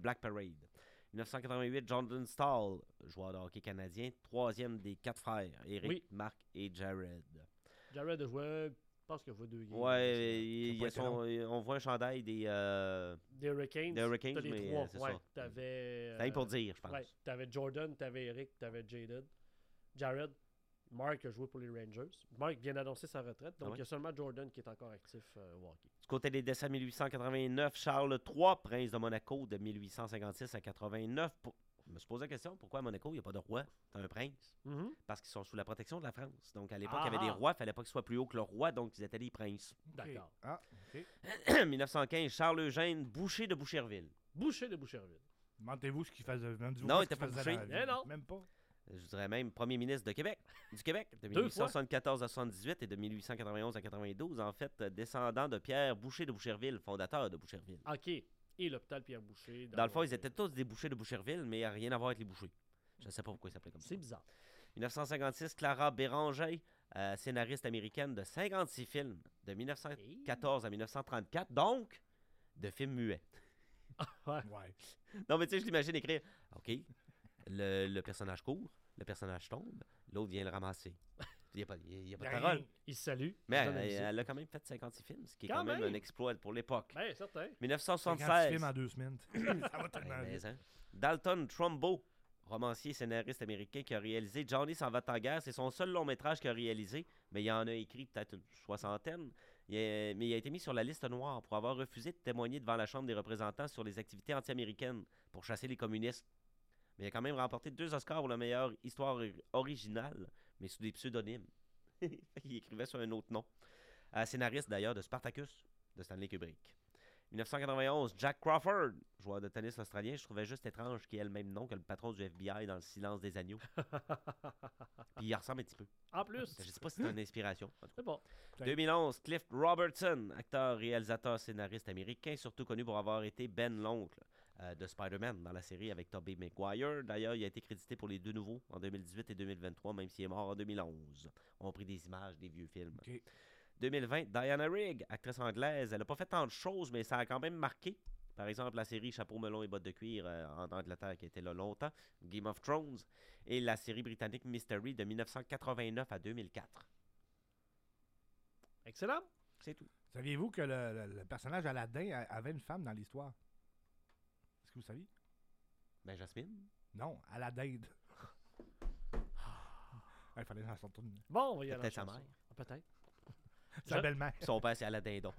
1988, Jordan Stahl, joueur de hockey canadien, troisième des 4 frères, Eric, Oui. Marc et Jared. Jared a joué, je pense qu'il a joué 2 games. Ouais, Ça a pas été on voit un chandail des Hurricanes. des Hurricanes, T'as les mais 3. c'est Ouais, ça. t'avais... C'est rien pour dire, je pense. Ouais, t'avais Jordan, t'avais Eric, t'avais Jared. Mark a joué pour les Rangers. Mark vient d'annoncer sa retraite, donc Ah ouais? il y a seulement Jordan qui est encore actif au hockey. Du côté des décès, 1889, Charles III, prince de Monaco de 1856 à 89. Je me suis posé la question, pourquoi à Monaco, il n'y a pas de roi? C'est un prince. Parce qu'ils sont sous la protection de la France. Donc à l'époque, il y avait des rois, il ne fallait pas qu'ils soient plus hauts que le roi, donc ils étaient des princes. D'accord. Ah, OK. 1915, Charles-Eugène, boucher de Boucherville. Boucher de Boucherville. Demandez-vous ce qu'il faisait. Demandez-vous Non, ce il était qu'il pas faisait bouché. dans la vie. Eh non. Même pas. Je dirais même premier ministre de Québec, du Québec, de 2 fois. 1874 à 78 et de 1891 à 92. En fait, descendant de Pierre Boucher de Boucherville, fondateur de Boucherville. OK. Et l'hôpital Pierre Boucher. Dans le fond, ils étaient tous des bouchers de Boucherville, mais il n'y a rien à voir avec les bouchers. Je ne sais pas pourquoi ils s'appelaient comme ça. C'est bizarre. 1956, Clara Béranger, scénariste américaine de 56 films, de 1914 à 1934, donc de films muets. Ouais. Non, mais tu sais, je l'imagine écrire, OK, le personnage court, le personnage tombe, l'autre vient le ramasser. Il n'y a pas de parole. Il se salue. Mais il se donne la musique. elle a quand même fait 56 films, ce qui est Quand quand même même. un exploit pour l'époque. Ben, certain. 1976. films en 2 semaines. Ça va tellement Ouais, vite. mais, hein. Dalton Trumbo, romancier et scénariste américain qui a réalisé Johnny s'en va en guerre. C'est son seul long métrage qu'il a réalisé, mais il en a écrit peut-être une 60aine. Mais il a été mis sur la liste noire pour avoir refusé de témoigner devant la Chambre des représentants sur les activités anti-américaines pour chasser les communistes. Mais il a quand même remporté 2 Oscars pour la meilleure histoire originale, mais sous des pseudonymes. Il écrivait sur un autre nom. Scénariste d'ailleurs de Spartacus, de Stanley Kubrick. 1991, Jack Crawford, joueur de tennis australien. Je trouvais juste étrange qu'il ait le même nom que le patron du FBI dans Le Silence des Agneaux. Puis il ressemble un petit peu. En plus. Je sais pas si c'est une inspiration. En tout cas. C'est bon. 2011, Cliff Robertson, acteur, réalisateur, scénariste américain, surtout connu pour avoir été Ben l'oncle de Spider-Man dans la série avec Tobey Maguire. D'ailleurs, il a été crédité pour les 2 nouveaux en 2018 et 2023, même s'il est mort en 2011. On a pris des images des vieux films. OK. 2020, Diana Rigg, actrice anglaise. Elle n'a pas fait tant de choses, mais ça a quand même marqué. Par exemple, la série Chapeau melon et bottes de cuir en Angleterre qui était là longtemps, Game of Thrones, et la série britannique Mystery de 1989 à 2004. Excellent. C'est tout. Saviez-vous que le personnage Aladdin avait une femme dans l'histoire? Est-ce que vous saviez? Ben, Jasmine? Non, Aladdin. Il fallait en sortir une. Bon, on va y aller. Peut-être en sa chanson. mère. Ah, peut-être. Sa belle-mère. Son père, c'est Aladdin donc.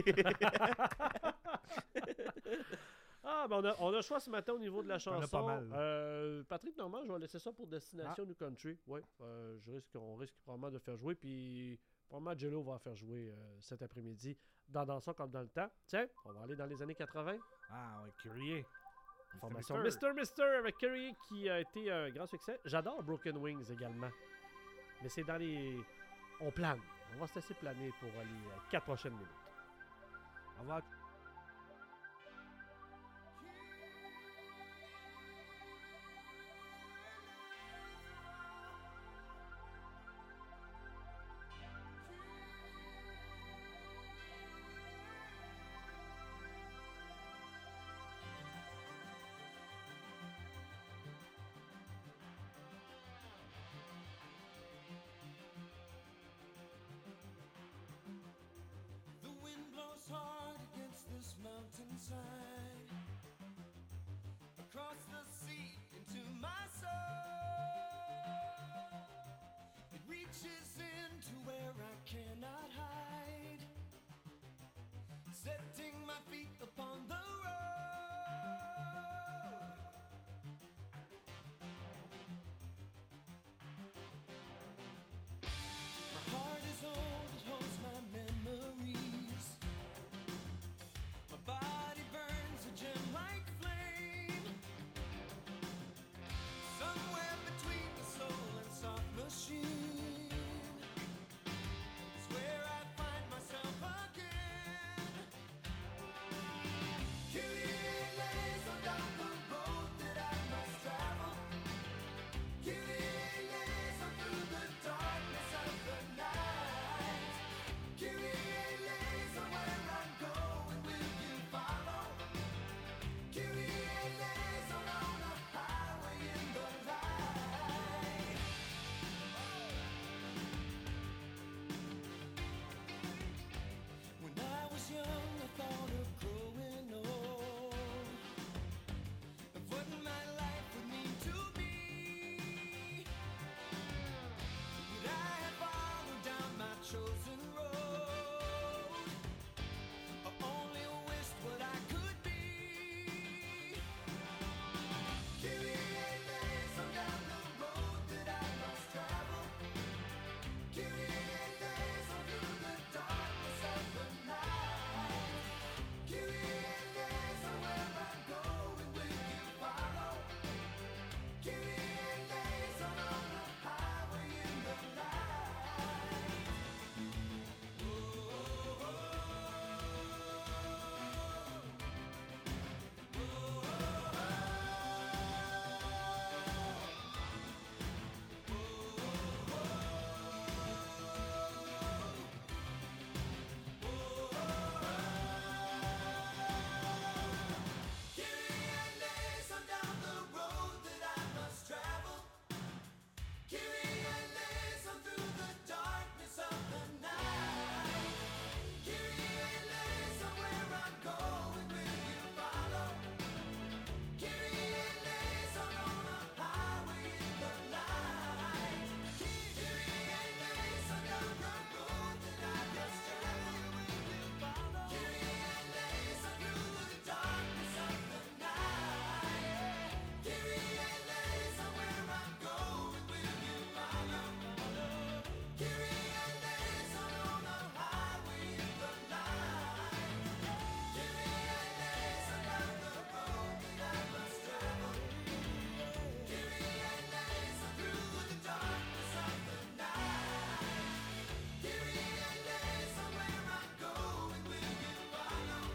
Ah, ben on a choix ce matin au niveau de la chanson. On a pas mal. Patrick Normand, je vais laisser ça pour Destination New Country. Oui, on risque probablement de le faire jouer. Puis, probablement, Jello va en faire jouer cet après-midi dans Dansons comme dans le temps. Tiens, on va aller dans les années 80. Ah, ouais, curieux. Formation Mr. avec Curry qui a été un grand succès. J'adore Broken Wings également. Mais c'est dans les... On plane. On va se laisser planer pour les 4 prochaines minutes. Au revoir. The wind blows hard against this mountainside, across the sea into my soul. It reaches into where I cannot hide, setting my feet upon the road. My heart is old, it holds my memories. My body burns a gem-like flame, somewhere between the soul and soft machine. It's where I find myself again. Kyrie eleison, down the road that I must travel. Kyrie eleison, through the darkness of the night. Kyrie eleison, where I'm going, will you follow? Kyrie eleison, on a highway in the light. When I was young, I thought of growing old, of what my life would mean to me. Would I have followed down my chosen road, or only wished what I could be? Kyrie eleison, down the road that I must travel. Kyrie eleison, through the darkness of the night. Kyrie eleison, where I'm going, will you follow? Kyrie eleison, on a highway in the light. Kyrie eleison, down the road that I must travel. Kyrie eleison, through the darkness of the night. Kyrie eleison, where I'm going, will you follow? Kyrie eleison, on a highway in the light. Kyrie eleison, down the road that I must travel. Will you follow? Kyrie eleison, through the darkness of the night. Kyrie eleison, where I'm going, will you follow? Kyrie eleison, on a highway in the light. Kyrie eleison, down the road that I must travel. Kyrie eleison, through the darkness of the night. Kyrie eleison, where I'm going, will you follow?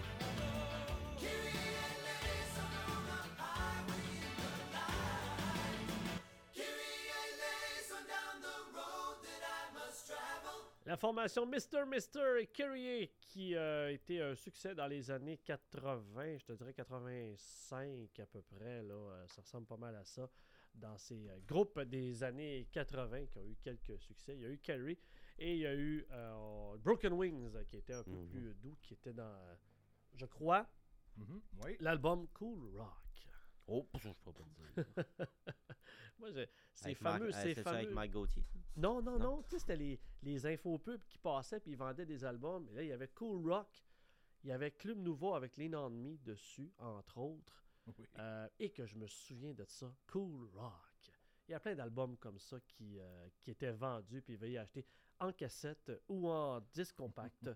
Kyrie eleison, on a highway in the light. Kyrie eleison, down the road that I must travel. La formation Mr. et Kyrie, qui a été un succès dans les années 80, je te dirais 85 à peu près, là, ça ressemble pas mal à ça, dans ces groupes des années 80 qui ont eu quelques succès. Il y a eu Kyrie et il y a eu Broken Wings, qui était un peu plus doux, qui était dans, je crois, Oui. l'album Cool Rock. Oh, je peux pas te dire. Moi, c'est Avec fameux, Mark- c'est c'est ça fameux. avec Mike Gauthier, ça? Non. Tu sais, c'était les infopubs qui passaient puis ils vendaient des albums. Et là, il y avait Cool Rock. Il y avait Club Nouveau avec Lean On Me dessus, entre autres. Oui. Et que je me souviens de ça. Cool Rock. Il y a plein d'albums comme ça qui étaient vendus puis ils venaient acheter en cassette ou en disque compact.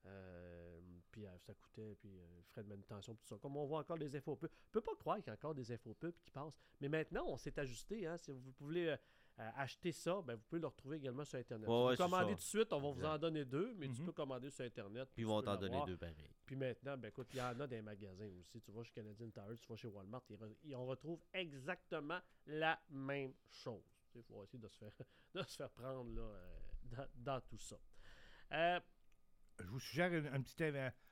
Puis ça coûtait, puis frais de manutention, tout ça. Comme on voit encore des infopubs. Je peux pas croire qu'il y a encore des infopubs qui passent. Mais maintenant, on s'est ajusté. Hein, si vous pouvez acheter ça, ben, vous pouvez le retrouver également sur Internet. Ouais, vous ouais, c'est commandez ça. tout de suite, on va vous Exact. en donner 2, mais tu Mhm. peux commander sur Internet. Puis ils tu vont peux t'en donner l'avoir. 2 pareil. Puis maintenant, ben écoute, il y en a dans les magasins aussi. Tu vas chez Canadian Tire, tu vas chez Walmart, on retrouve exactement la même chose. Il faut essayer de se faire, de se faire prendre là, dans tout ça. Je vous suggère un petit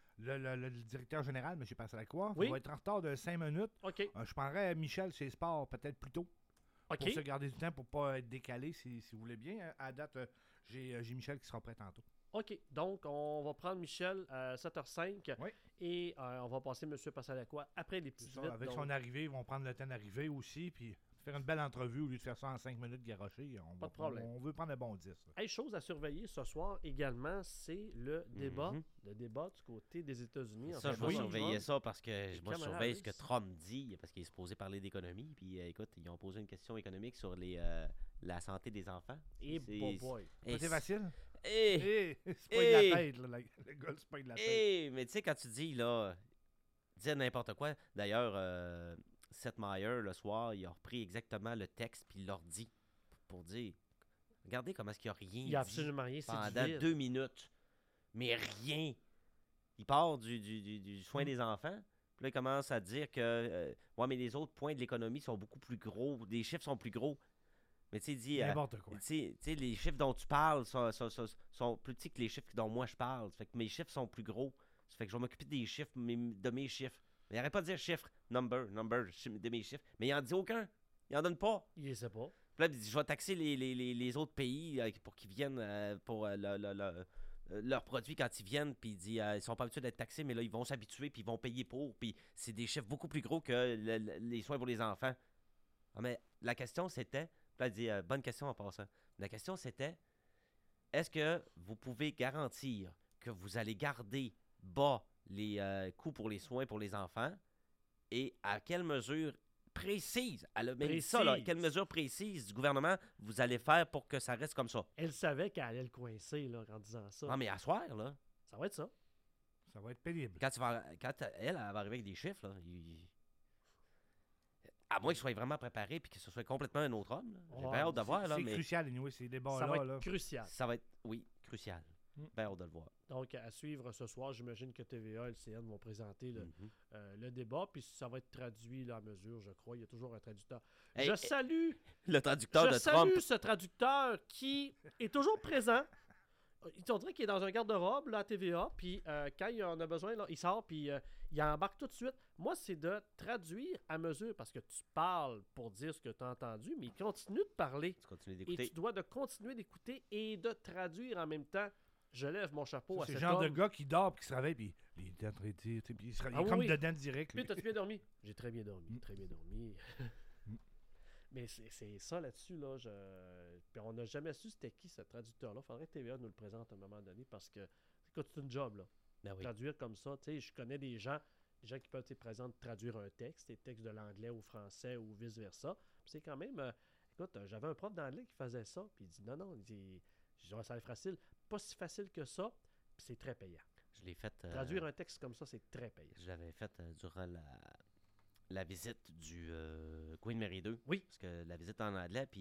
le directeur général, M. Passalacqua, Oui. va être en retard de 5 minutes. OK. Je prendrais Michel chez Sport peut-être plus tôt. OK. Pour se garder du temps pour pas être décalé, si vous voulez bien. À date, j'ai Michel qui sera prêt tantôt. OK. Donc, on va prendre Michel à 7h05 Oui. et on va passer M. Passalacqua après les petites Ça, vites. avec donc, son arrivée, ils vont prendre le temps d'arriver aussi, puis faire une belle entrevue au lieu de faire ça en 5 minutes garoché. Pas de problème. On veut prendre un bon 10. là. Hey, chose à surveiller ce soir également, c'est le débat. Mhm. Le débat du côté des États-Unis. Ça, Enfin, je vais Donald surveiller Trump ça parce que et moi, je Kamala surveille ce que Harris. Trump dit parce qu'il est supposé parler d'économie. Puis écoute, ils ont posé une question économique sur la santé des enfants. Et C'est- bon boy. Et Pas facile? Eh! C'est pas de la tête, là, le gars, c'est pas de la tête. Mais tu sais, quand tu dis, là, dire n'importe quoi. D'ailleurs, Seth Meyers, le soir, il a repris exactement le texte puis il leur dit pour dire, regardez comment est-ce qu'il n'y a rien Il n'y a dit absolument rien. C'est du pendant vide. 2 minutes. Mais rien. Il part du soin des enfants. Puis là, il commence à dire que ouais, mais les autres points de l'économie sont beaucoup plus gros. Les chiffres sont plus gros. Mais tu sais, il dit. N'importe quoi. Tu sais, les chiffres dont tu parles sont plus petits que les chiffres dont moi je parle. Ça fait que mes chiffres sont plus gros. Ça fait que je vais m'occuper des chiffres, de mes chiffres. Mais il n'arrête pas de dire chiffres, number, de mes chiffres. Mais il n'en dit aucun. Il n'en donne pas. Il ne sait pas. Puis là, il dit, je vais taxer les autres pays pour qu'ils viennent pour leurs produits quand ils viennent. Puis il dit, ils sont pas habitués d'être taxés, mais là, ils vont s'habituer, puis ils vont payer pour. Puis c'est des chiffres beaucoup plus gros que les soins pour les enfants. Ah, mais la question, c'était, puis là, il dit, bonne question en passant. La question, c'était, est-ce que vous pouvez garantir que vous allez garder bas les coûts pour les soins pour les enfants et à quelle mesure précise, elle a même dit ça, là, Précise. quelle mesure précise du gouvernement vous allez faire pour que ça reste comme ça? Elle savait qu'elle allait le coincer là, en disant ça. Non, mais à soir, là, Ça va être ça. Ça va être pénible. quand elle va arriver avec des chiffres, là, à moins qu'il soit vraiment préparé et que ce soit complètement un autre homme. Là. J'ai Ouais, bien hâte de voir, là, C'est mais crucial, anyway, ces Ça débats-là. va être là. crucial. ça va être, oui, crucial. Mm. Bien hâte de le voir. Donc, à suivre ce soir, j'imagine que TVA et LCN vont présenter Mhm. le débat, puis ça va être traduit là, à mesure, je crois. Il y a toujours un traducteur. Hey, je hey, salue, Le traducteur je de salue Trump. ce traducteur qui est toujours présent. On dirait qu'il est dans un garde-robe là, à TVA, puis quand il en a besoin, là, il sort, puis il embarque tout de suite. Moi, c'est de traduire à mesure, parce que tu parles pour dire ce que tu as entendu, mais il continue de parler. Tu continues Et d'écouter. tu dois de continuer d'écouter et de traduire en même temps. Je lève mon chapeau à C'est cet le genre homme. de gars qui dort puis qui se réveille puis il est en train de dire, tu sais, puis il Ah est oui, comme oui. dedans direct. Puis, Lui. t'as-tu bien dormi? J'ai très bien dormi, Mm. très bien dormi. Mais c'est ça là-dessus, là. Puis on n'a jamais su c'était qui ce traducteur-là. Faudrait que TVA nous le présente à un moment donné parce que, écoute, c'est une job, là. Ben oui. Traduire comme ça, tu sais, je connais des gens qui peuvent, traduire un texte, des textes de l'anglais au français ou vice-versa. Puis c'est quand même, écoute, j'avais un prof d'anglais qui faisait ça, puis il dit non, il dit, je dis, ouais, ça va être facile. Pas si facile que ça, puis c'est très payant. Je l'ai fait. Traduire un texte comme ça, c'est très payant. Je l'avais fait durant la visite du Queen Mary 2. Oui. Parce que la visite en anglais, puis